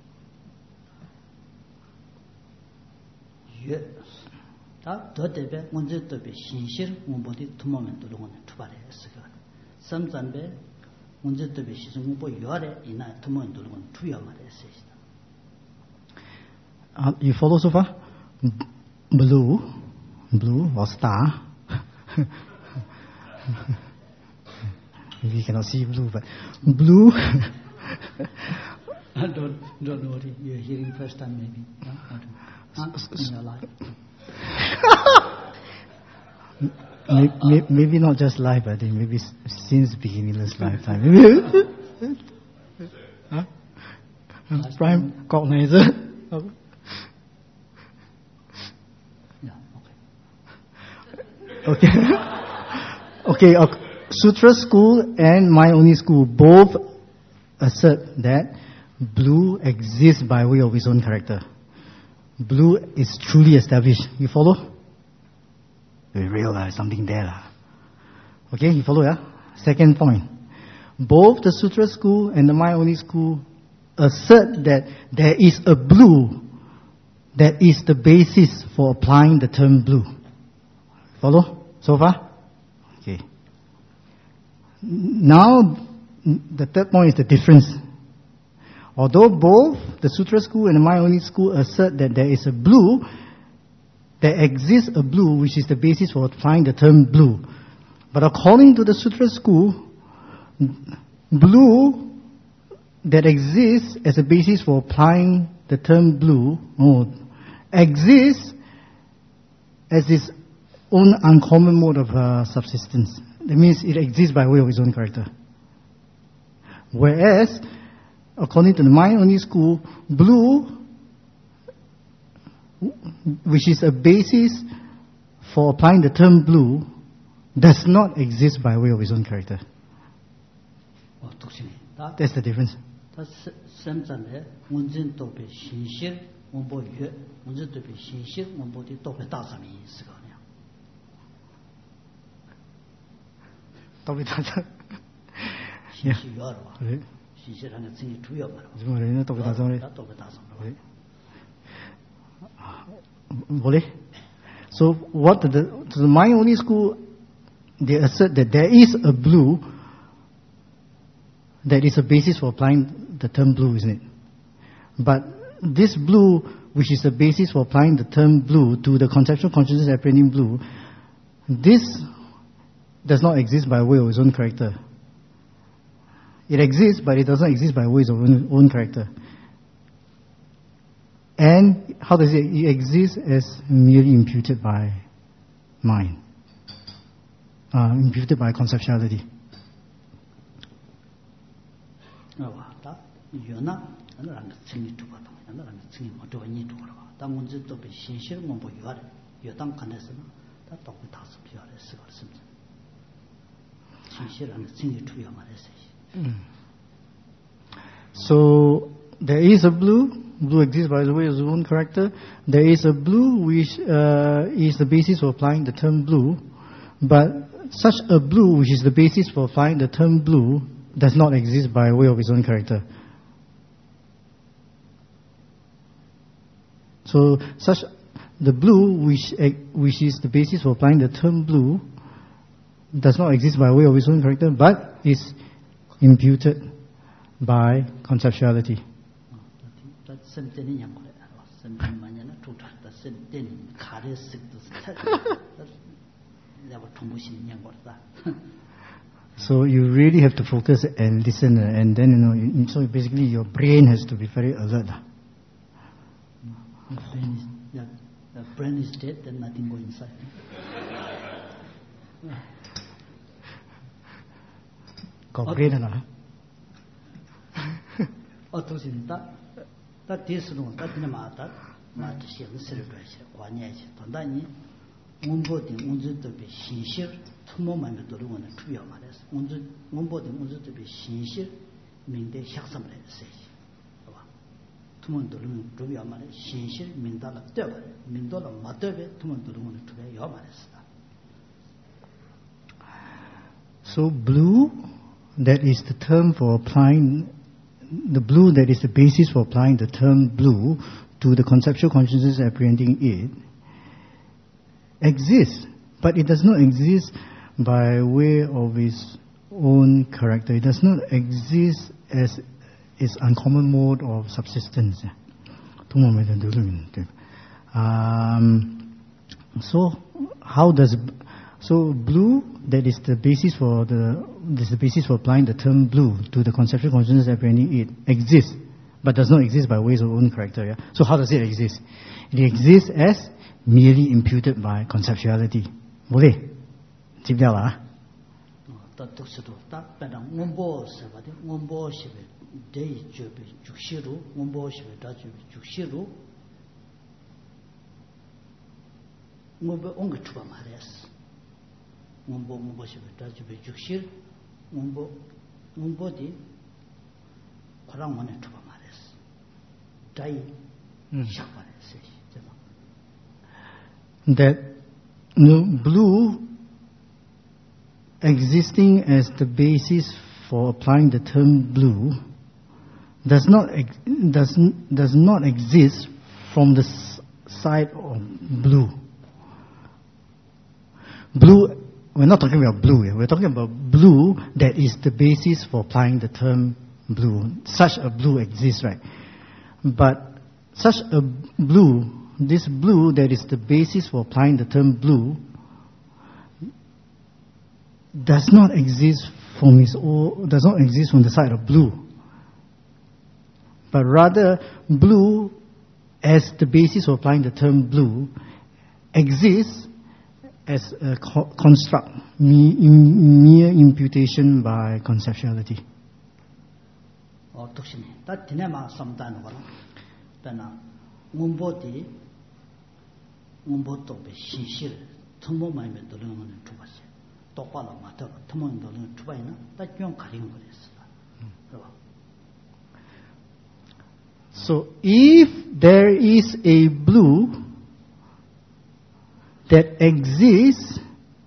You follow so far? Blue or star. Maybe you cannot see blue, but blue. Don't worry. You're hearing first time maybe. In your life. Maybe not just life, I think maybe since beginningless lifetime. Prime cognizer. Okay. Sutra school and mind-only school both assert that blue exists by way of its own character. Blue is truly established. You follow? You realize something there. Okay, you follow, yeah? Second point. Both the Sutra school and the Mind-only school assert that there is a blue that is the basis for applying the term blue. Follow so far? Okay. Now, the third point is the difference. Although both the Sutra school and the Mind-only school assert that there is a blue, there exists a blue which is the basis for applying the term blue. But according to the Sutra school, blue that exists as a basis for applying the term blue exists as its own uncommon mode of subsistence. That means it exists by way of its own character. Whereas, according to the Mind-only school, blue, which is a basis for applying the term blue, does not exist by way of its own character. That's the difference. So what to the Mind-only school, they assert that there is a blue that is a basis for applying the term blue, isn't it? But this blue, which is the basis for applying the term blue to the conceptual consciousness apprehending blue, this does not exist by way of its own character. It exists, but it does not exist by way of its own character. And how does it? It exists as merely imputed by mind, imputed by conceptuality. So there is a blue. Blue exists by the way of its own character. There is a blue which is the basis for applying the term blue, but such a blue which is the basis for applying the term blue does not exist by way of its own character. So the blue which is the basis for applying the term blue does not exist by way of its own character, but is imputed by conceptuality. So you really have to focus and listen, and then so basically your brain has to be very alert. The brain is dead, then nothing goes inside. Got brain enough. That is no, that matter, not to see the celebration, one year, Tondani, Mumboding, Unzu to be sincere, 2 moments to do one to your mothers, Mumboding, Unzu to be sincere, mean they shall some say. 2 months to do your mother, sincere, mean dollar, mean dollar, mother, 2 months to do one to be your mothers. So, blue, that is the term for applying. The blue that is the basis for applying the term blue to the conceptual consciousness apprehending it exists, but it does not exist by way of its own character. It does not exist as its uncommon mode of subsistence. So blue that is the basis for applying the term blue to the conceptual consciousness apprehending it exists, but does not exist by ways of own character. Yeah? So how does it exist? It exists as merely imputed by conceptuality. Boleh? Cip dia lah. Tak sedut. Tak pada ngombo sebab ngombo sebab day job juksiru ngombo sebab dah juksiru ngombo ongga cuba mares. Ngombo sebab dah juksir ngombo di orang mana cuba mares. dai shakwa se that blue existing as the basis for applying the term blue does not exist from the side of blue. Blue, we're not talking about blue here. We're talking about blue that is the basis for applying the term blue. Such a blue exists, right? But such a blue, this blue that is the basis for applying the term blue, does not exist from the side of blue. But rather, blue as the basis for applying the term blue exists as a construct, mere imputation by conceptuality. 다 디네마 삼다는 거라. 배나 문보디 문보도 시실 통모마이면 돌려는 주바세. 똑바로 맞다. 통모는 돌려는 주바이나 다좀 가리는 거랬어. So if there is a blue that exists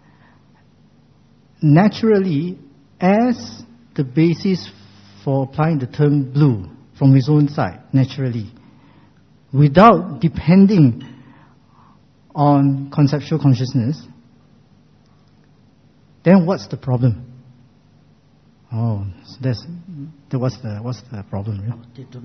naturally as the basis for applying the term blue from his own side, naturally, without depending on conceptual consciousness, then what's the problem? Oh, so what's the problem? Yeah?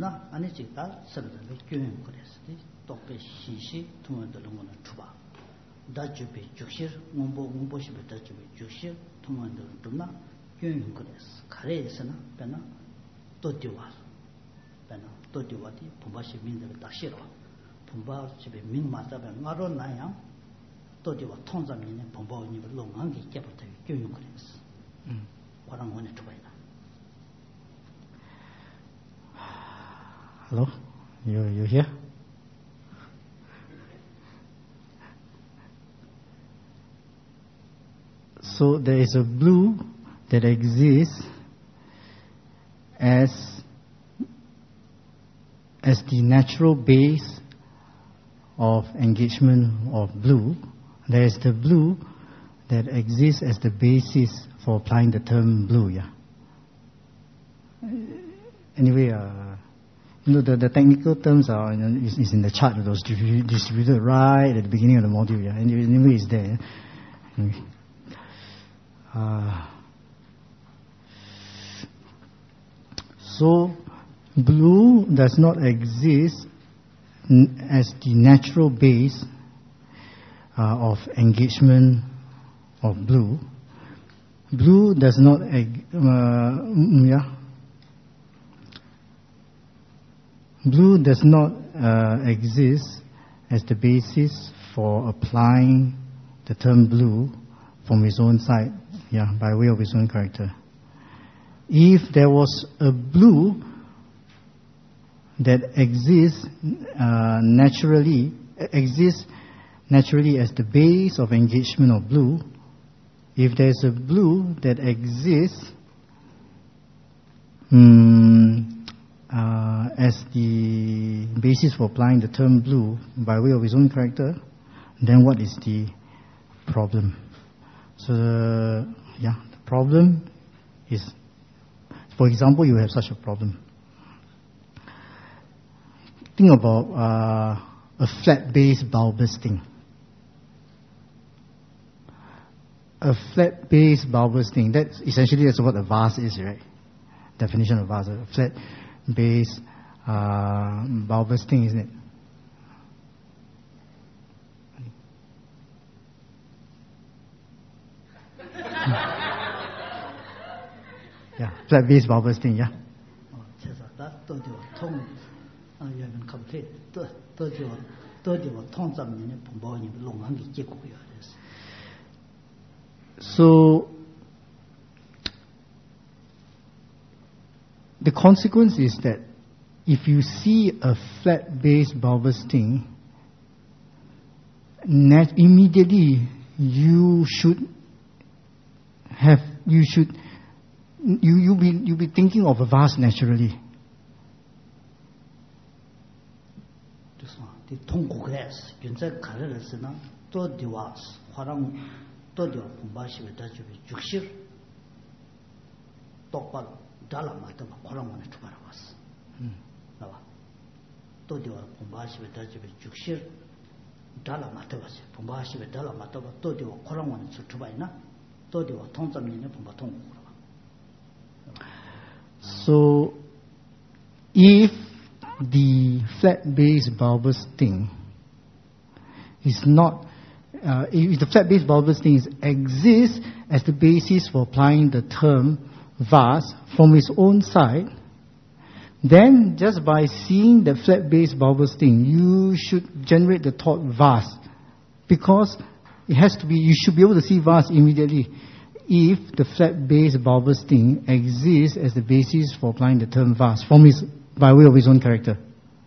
다주비 죽실 문보시베 다주비 죽실 통원들 좀나 교육 그랬어. 가래에서나 배나 또 뒤와 배나 또 뒤와디 본바시 민들 다 싫어. 본바 집에 민 맞다배 나로 나야 또 뒤와 통자민에 본바원이 롱한게 깨부터 교육 그랬어. 바람 원에 두바이나. Hello, you here? So there is a blue that exists as the natural base of engagement of blue. There is the blue that exists as the basis for applying the term blue. Yeah. Anyway, the technical terms are is in the chart. It was distributed right at the beginning of the module. Yeah. Anyway, it's there. Anyway. So, blue does not exist as the natural base of engagement of blue. Blue does not Blue does not exist as the basis for applying the term blue from his own side, by way of his own character. If there was a blue that exists naturally as the base of engagement of blue, if there's a blue that exists as the basis for applying the term blue by way of his own character, then what is the problem? So the problem is, for example, you have such a problem. Think about a flat-based bulbous thing. A flat-based bulbous thing. That's what a vase is, right? Definition of vase. A flat-based bulbous thing, isn't it? Yeah, flat-based bulbous thing, yeah. So, the consequence is that if you see a flat-based bulbous thing, immediately you'll be thinking of a vase naturally. 디 통국에서 현재 가르에서는 또 디와 화랑 또 디와 공부하시면 다주비 죽실 똑바로 달라마도 코랑원에 주바라 왔어. 나와. 또 디와 공부하시면 다주비 죽실 달라마도 왔어. 공부하시면 달라마도 또 디와 코랑원에 주바이나 또 디와 통점인의 공부 통국으로. So if the flat-based bulbous thing is not, if the flat-based bulbous thing exists as the basis for applying the term vast from its own side, then just by seeing the flat-based bulbous thing, you should generate the thought vast, because it has to be, you should be able to see vast immediately if the flat-based bulbous thing exists as the basis for applying the term vast from its, by way of its own character.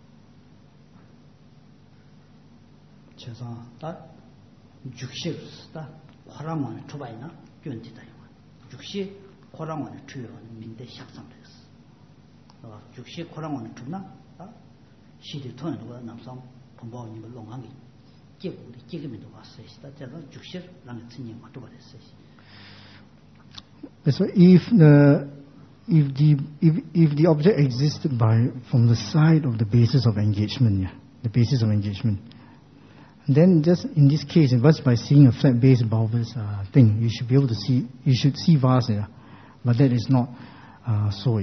죄송, 다 죽실, 다 화랑원에 주바이나 변지다 이거. 죽시 화랑원에 주요는 민대 샥상됐어. 죽시 화랑원에 주나, 시대 통에 누가 남성 본보님을 농하기 깨우리 깨기면도 왔어요. 제가 죽실 랑에 친ኝ 못 받았어요. So if the object existed from the side of the basis of engagement, the basis of engagement, then just in this case, just by seeing a flat-based bulbous thing, you should be able to see, you should see vast, but that is not so,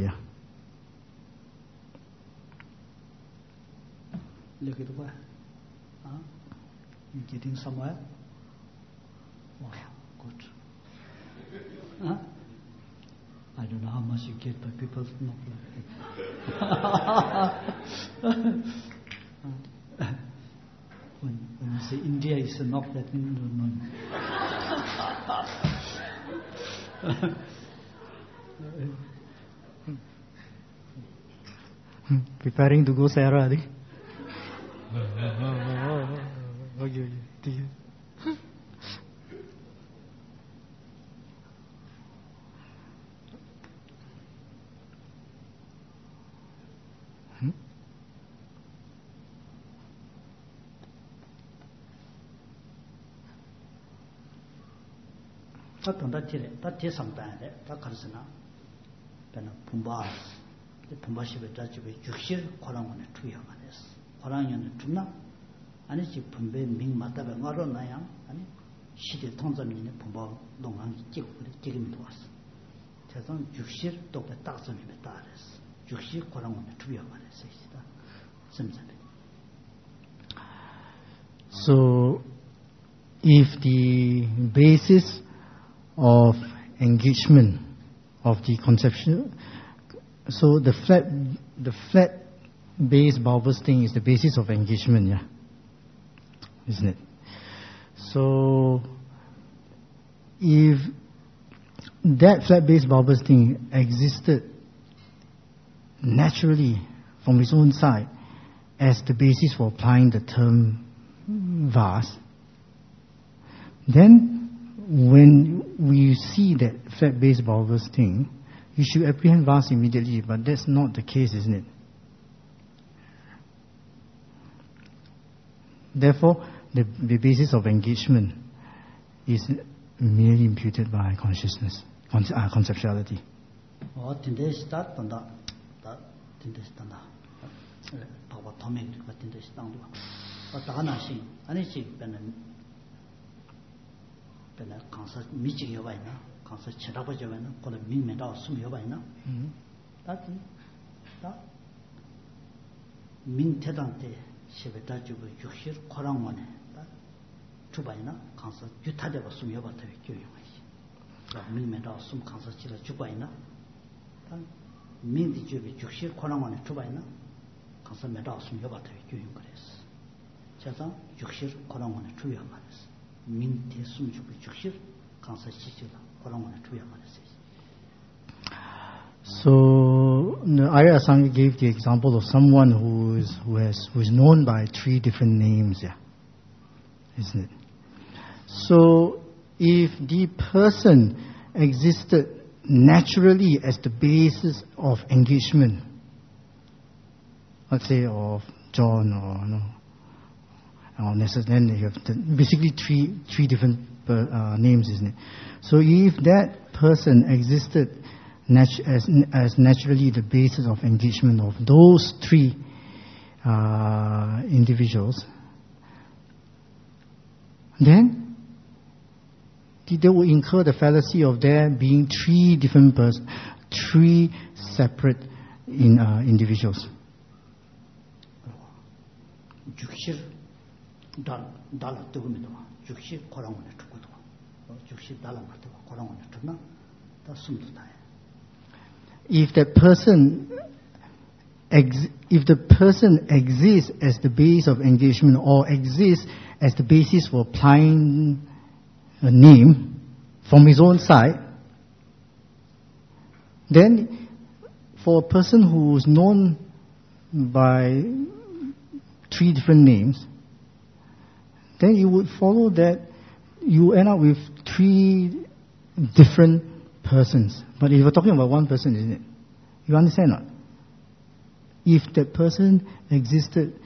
Look at what? You getting somewhere? Wow, good. I don't know how much you get, but people not like it. When you say India is not that, no. Preparing to go Sarah, okay. 다 대상단에 다 가르스나 배는 분바시베 자집에 육실 고랑원에 투여만 했어. 고랑원에 tum나 아니지 분배 민 맞다가 말어나야 아니 시대 통점이네 분바 농항이 찍고 찍음도 왔어. 대선 육실 또배 딱선이면 따라했어. 육실 고랑원에 투여만 했어. 심사배. So if the basis of engagement of the conception, so the flat-based bulbous thing is the basis of engagement, isn't it? So if that flat-based bulbous thing existed naturally from its own side as the basis for applying the term vast, then when we see that flat-based bulbous thing, you should apprehend vast immediately, but that's not the case, isn't it? Therefore, the basis of engagement is merely imputed by consciousness, conceptuality. 배나 강사 미지게 와이나 강사 쳐다보지 와이나 거기 민면다 숨여 와이나 다 민태당 때 시베다 주고 육실 코랑원에 주바이나 강사 유타되고 숨여 봤다 교육하시 민면다 숨 강사 치라 주바이나 민디 주비 육실 코랑원에 주바이나 강사 메다 숨여 봤다 교육 그랬어. 제가 육실 코랑원에 주여 말했어. So the Arya Asanga gave the example of someone who is known by 3 different names, isn't it? So if the person existed naturally as the basis of engagement, let's say of John Then you have basically three different names, isn't it? So if that person existed as naturally the basis of engagement of those three individuals, then they will incur the fallacy of there being three different persons, three separate individuals. If the person exists as the base of engagement or exists as the basis for applying a name from his own side, then for a person who is known by three different names, then you would follow that you end up with three different persons. But if you're talking about one person, isn't it? You understand or not? If that person existed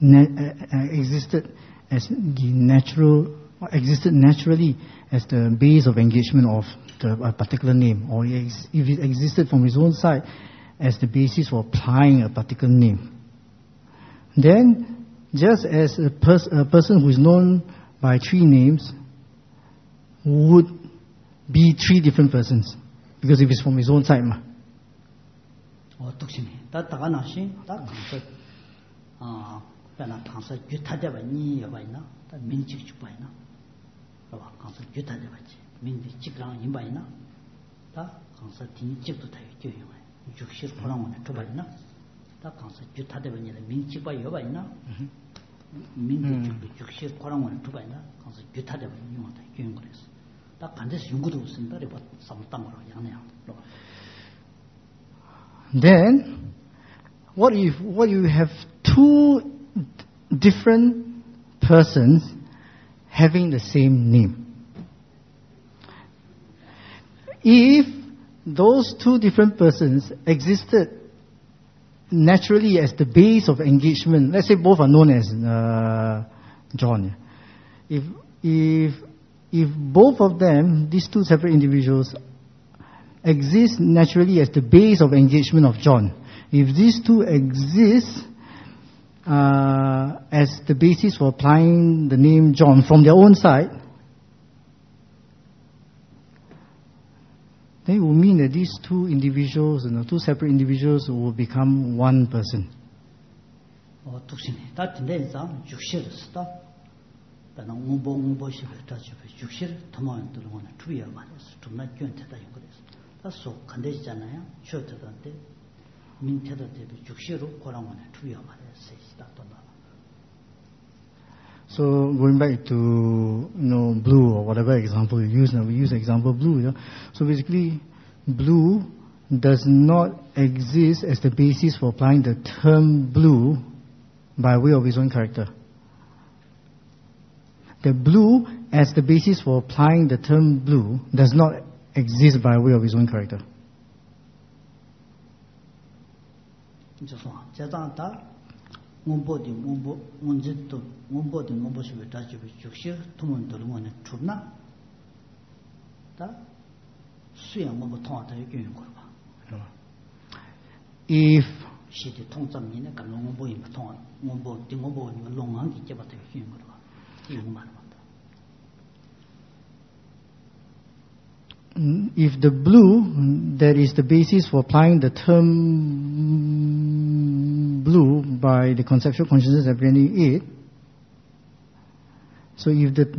naturally as the base of engagement of a particular name, or if it existed from his own side as the basis for applying a particular name, then just as a person who is known by three names would be three different persons, because if it's from his own side. Then, what if you have two different persons having the same name? If those two different persons existed naturally as the base of engagement, let's say both are known as John. If both of them, these two separate individuals, exist naturally as the base of engagement of John, if these two exist as the basis for applying the name John from their own side, then it will mean that these two individuals, two separate individuals, will become one person. So going back to blue or whatever example you use, now we use the example blue. So basically, blue does not exist as the basis for applying the term blue by way of its own character. The blue as the basis for applying the term blue does not exist by way of its own character. If the blue that is the basis for applying the term blue by the conceptual consciousness apprehending it, so if the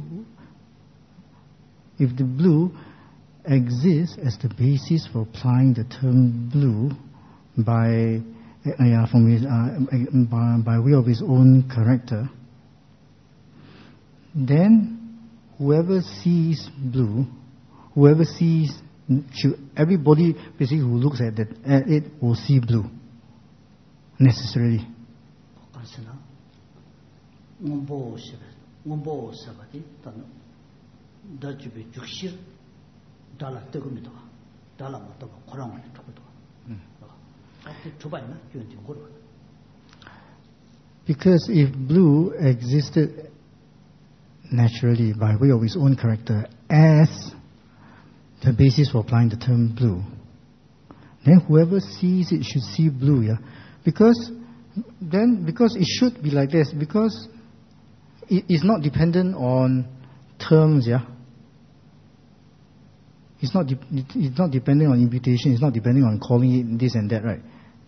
blue exists as the basis for applying the term blue by way of its own character, then whoever sees blue, everybody basically who looks at it will see blue, necessarily. Because if blue existed naturally by way of its own character as the basis for applying the term blue, then whoever sees it should see blue, yeah? Because it should be like this, because it is not dependent on terms, yeah? It's not depending on imputation, it's not depending on calling it this and that, right?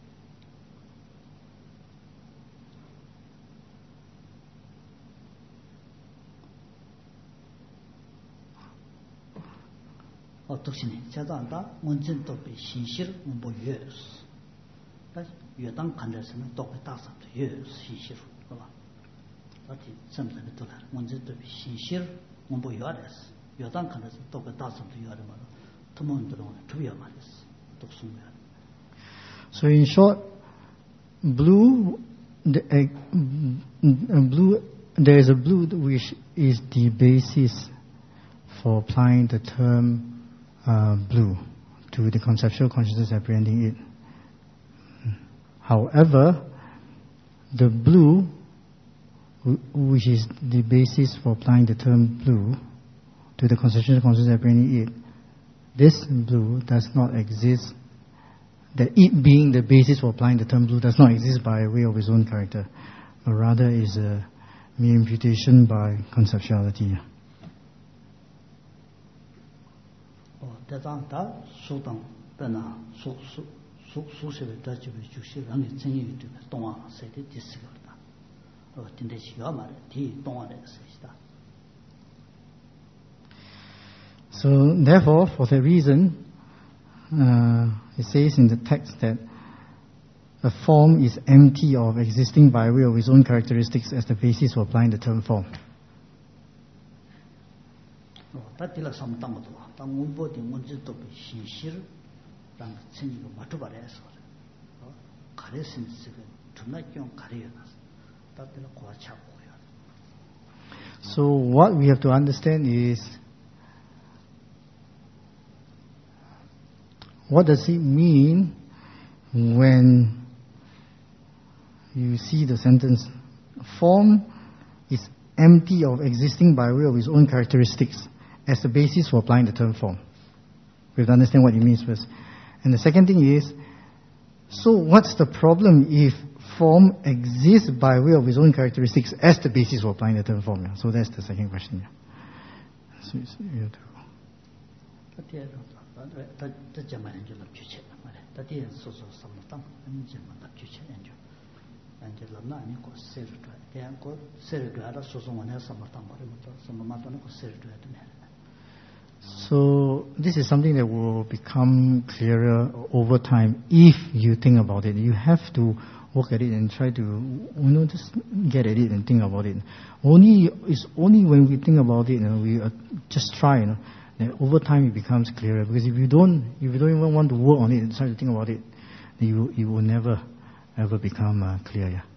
독신이 제도한다 문진도 비 신실 뭐 예스. 여당 간데서는 또 다sab도 예스 신실. 봐. 어디 점점에 돌아. 문진도 비 신실 뭐 요아레스. 여당 간데서 또 다sab도 요아레 말. 도문들은 두여 말이스. 독순이야. So in short, blue there is a blue which is the basis for applying the term blue to the conceptual consciousness apprehending it. However, the blue, which is the basis for applying the term blue to the conceptual consciousness apprehending it, this blue does not exist, that it being the basis for applying the term blue does not exist by way of its own character, but rather is a mere imputation by conceptuality. 대단다 수당 변화 수수수수의 대지의 주시랑의 정의의 동화 세대 디스거다. 딘데시가 말에 디 동화에 쓰시다. So therefore, for that reason, it says in the text that a form is empty of existing by way of its own characteristics as the basis for applying the term form. 다들 삼당도 당문보디 문제도 신실 랑 생기고 맞춰봐래서 가르신 지금 존나경 가려놨어. 다들 고아차고요. So what we have to understand is, what does it mean when you see the sentence, form is empty of existing by way of its own characteristics as the basis for applying the term form? We have to understand what it means first. And the second thing is, so what's the problem if form exists by way of its own characteristics as the basis for applying the term form? Yeah? So that's the second question. Yeah. So you have to... So this is something that will become clearer over time if you think about it. You have to work at it and try to, just get at it and think about it. It's only when we think about it, we just try, that over time it becomes clearer. Because if you don't even want to work on it and try to think about it, then you will never ever become clear. Yeah.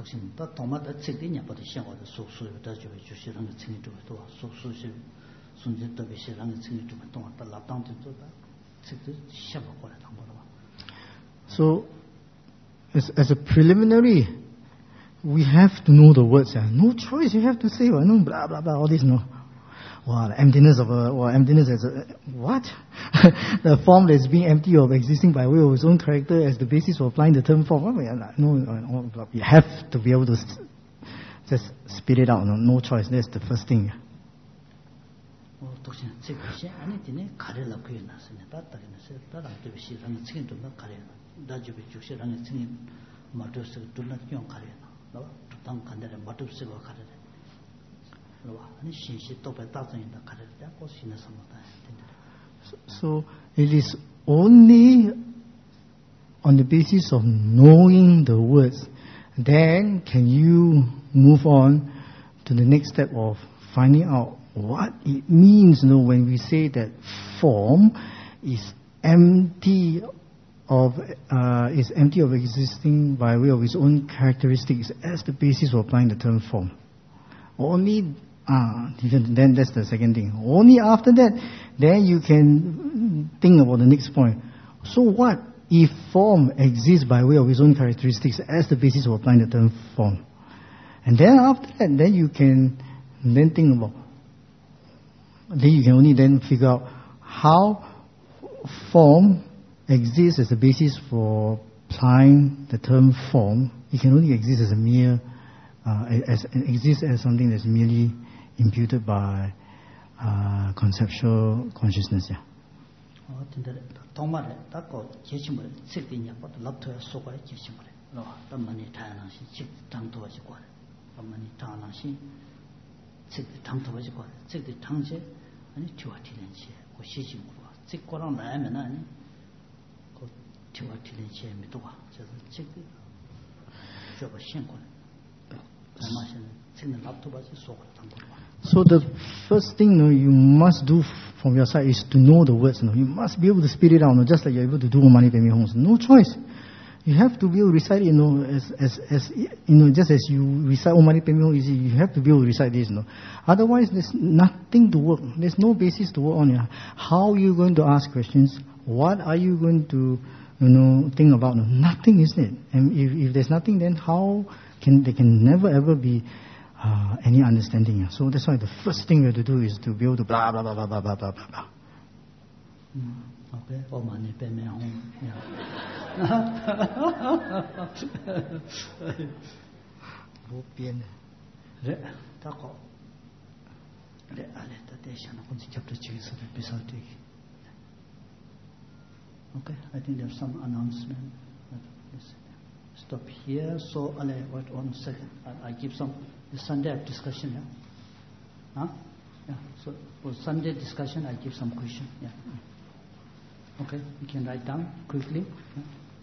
So, as a preliminary, we have to know the words. Yeah. No choice, you have to say, no, blah blah blah, all this, no. Wow, the emptiness of emptiness as a what? The form that is being empty of existing by way of its own character as the basis for applying the term form. No, you have to be able to just spit it out. No choice. That's the first thing. So it is only on the basis of knowing the words, then can you move on to the next step of finding out what it means, when we say that form is empty of existing by way of its own characteristics as the basis for applying the term form. Then that's the second thing. Only after that, then you can think about the next point. So what if form exists by way of its own characteristics as the basis for applying the term form? And then after that, then you can then think about, then you can only then figure out how form exists as a basis for applying the term form. It can only exist as a mere, exist as something that's merely imputed by conceptual consciousness. Yeah. So the first thing you must do from your side is to know the words. You must be able to spit it out, just like you're able to do Mani Padme Hum. No choice. You have to be able to recite it, as just as you recite Om Mani Padme Hum, you have to be able to recite this. Otherwise, there's nothing to work. There's no basis to work on. How are you going to ask questions? What are you going to, think about? Nothing, isn't it? And if there's nothing, then how can there can never ever be any understanding? So that's why the first thing we have to do is to be able to blah blah blah blah blah blah blah blah. Okay, Om Mani Padme Hum. Okay, I think there's some announcement. Stop here. So, wait 1 second. I give some the Sunday discussion. Yeah. Huh? Yeah. So for Sunday discussion, I give some question. Yeah. Okay, you can write down quickly. Yeah.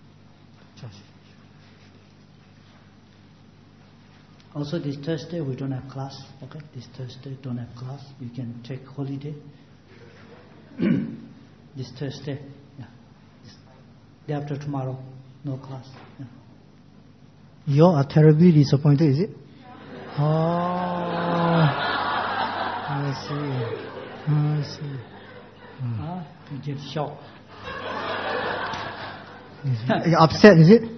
Also, this Thursday we don't have class. Okay, this Thursday don't have class. You can take holiday. This Thursday, yeah. Day after tomorrow, no class. Yeah. You are terribly disappointed, is it? Oh, I see. You get shocked. You're upset, is it?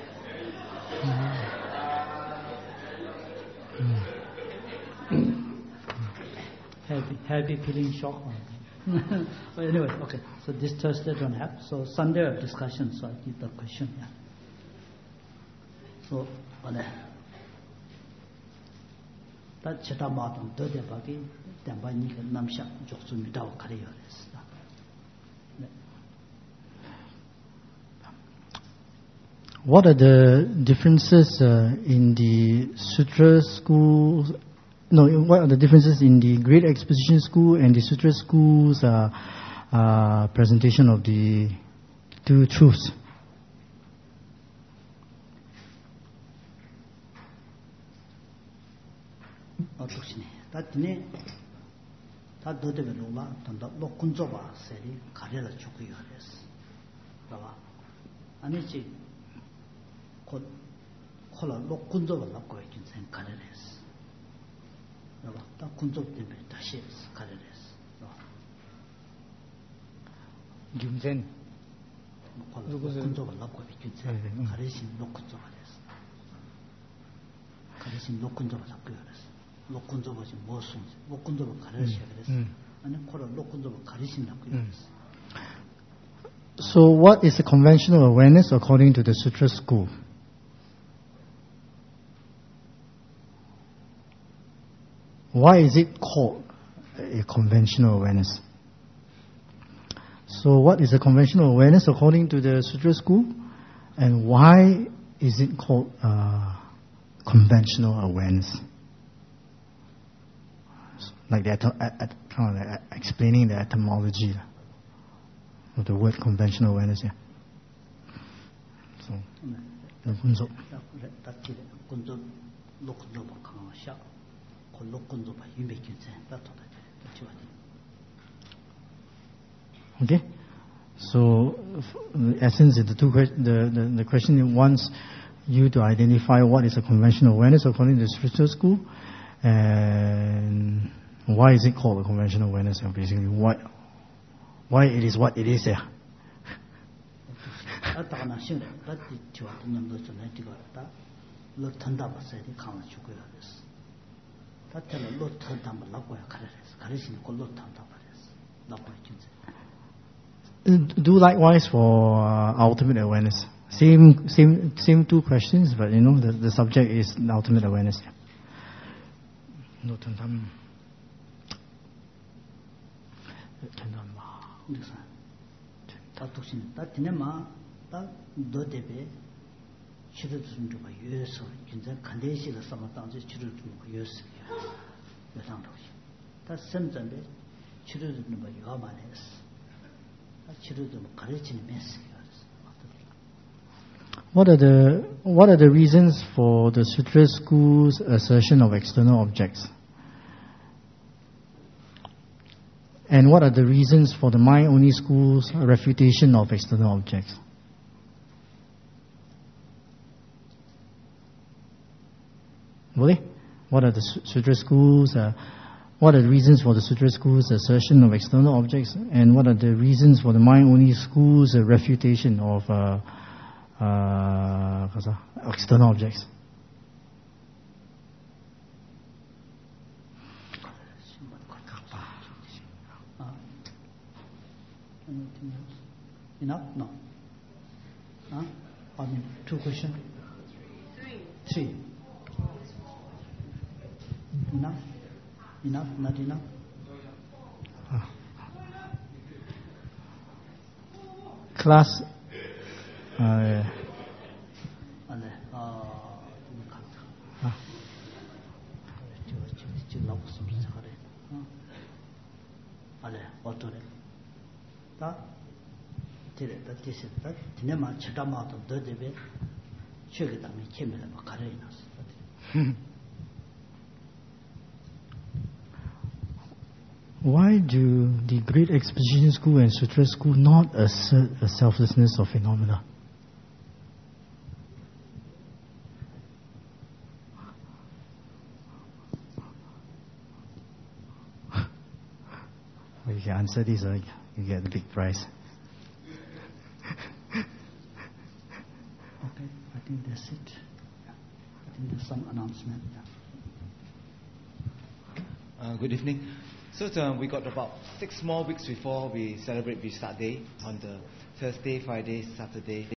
Happy feeling shock. But anyway, okay. So this Thursday don't have. So Sunday of discussion. So I give the question. Yeah. So, that cheta matam do de bagi damba ni ke namsha joksu midao kare yores. What are the differences in the Sutra school? No, what are the differences in the Great Exposition School and the Sutra school's presentation of the two truths? That's that do develop tanda lokunzoba seri karela chukuyores. Rava. Anichi kola lokunzoba lakko ikinsen kareles. Rava. Ta kunzob tembe tashes kareles. Rava. Gimzen. Kola lokunzoba lakko ikinsen karesin lokunzoba des. Karesin lokunzoba lakkoyores. lokunzoba 지 무슨 lokunzoba 가르쳐야 그랬어. 아니 코로 lokunzoba 가르친다고 그랬어. So what is the conventional awareness according to the Sutra school? Why is it called a conventional awareness? So what is a conventional awareness according to the Sutra school? And why is it called conventional awareness? Like kind of explaining the etymology of the word conventional awareness. Yeah. So, lokunzo. Okay. So, the essence of the question wants you to identify what is a conventional awareness according to the spiritual school, and why is it called a conventional awareness? Basically, why it is what it is. Yeah. 로 턴다고 써야 돼. 강을 주고야 됐어. 다때는 로 턴다면 라고야 가르랬어. 가르치는 걸로 턴다 말했어. 라고야 진짜. Do likewise for ultimate awareness. Same two questions, but the subject is ultimate awareness. No 턴담. 그래서 다 독신 다 지내마 다 너대배 치료도 좀 봐. 유에서 진짜 간대시를 삼아 당지 치료도 좀 유에서 여상도 다 선전에 치료도 좀 봐. 요만해서 치료도 가르치는 메시지가 What are the reasons for the Sutra school's assertion of external objects? And what are the reasons for the mind-only school's refutation of external objects? Really? What are the Sutra schools? What are the reasons for the Sutra school's assertion of external objects? And what are the reasons for the mind-only school's refutation of external objects? Anything else? Enough? No. Huh? I mean, 2 questions? 3. Enough? Enough? Not enough? Class. Why do the Great Exposition School and Sutra School not assert a selflessness of phenomena? Well, you can answer this, you get the big prize. Okay, I think that's it. I think there's some announcement. Good evening. So we got about 6 more weeks before we celebrate Vesak Day on the Thursday, Friday, Saturday.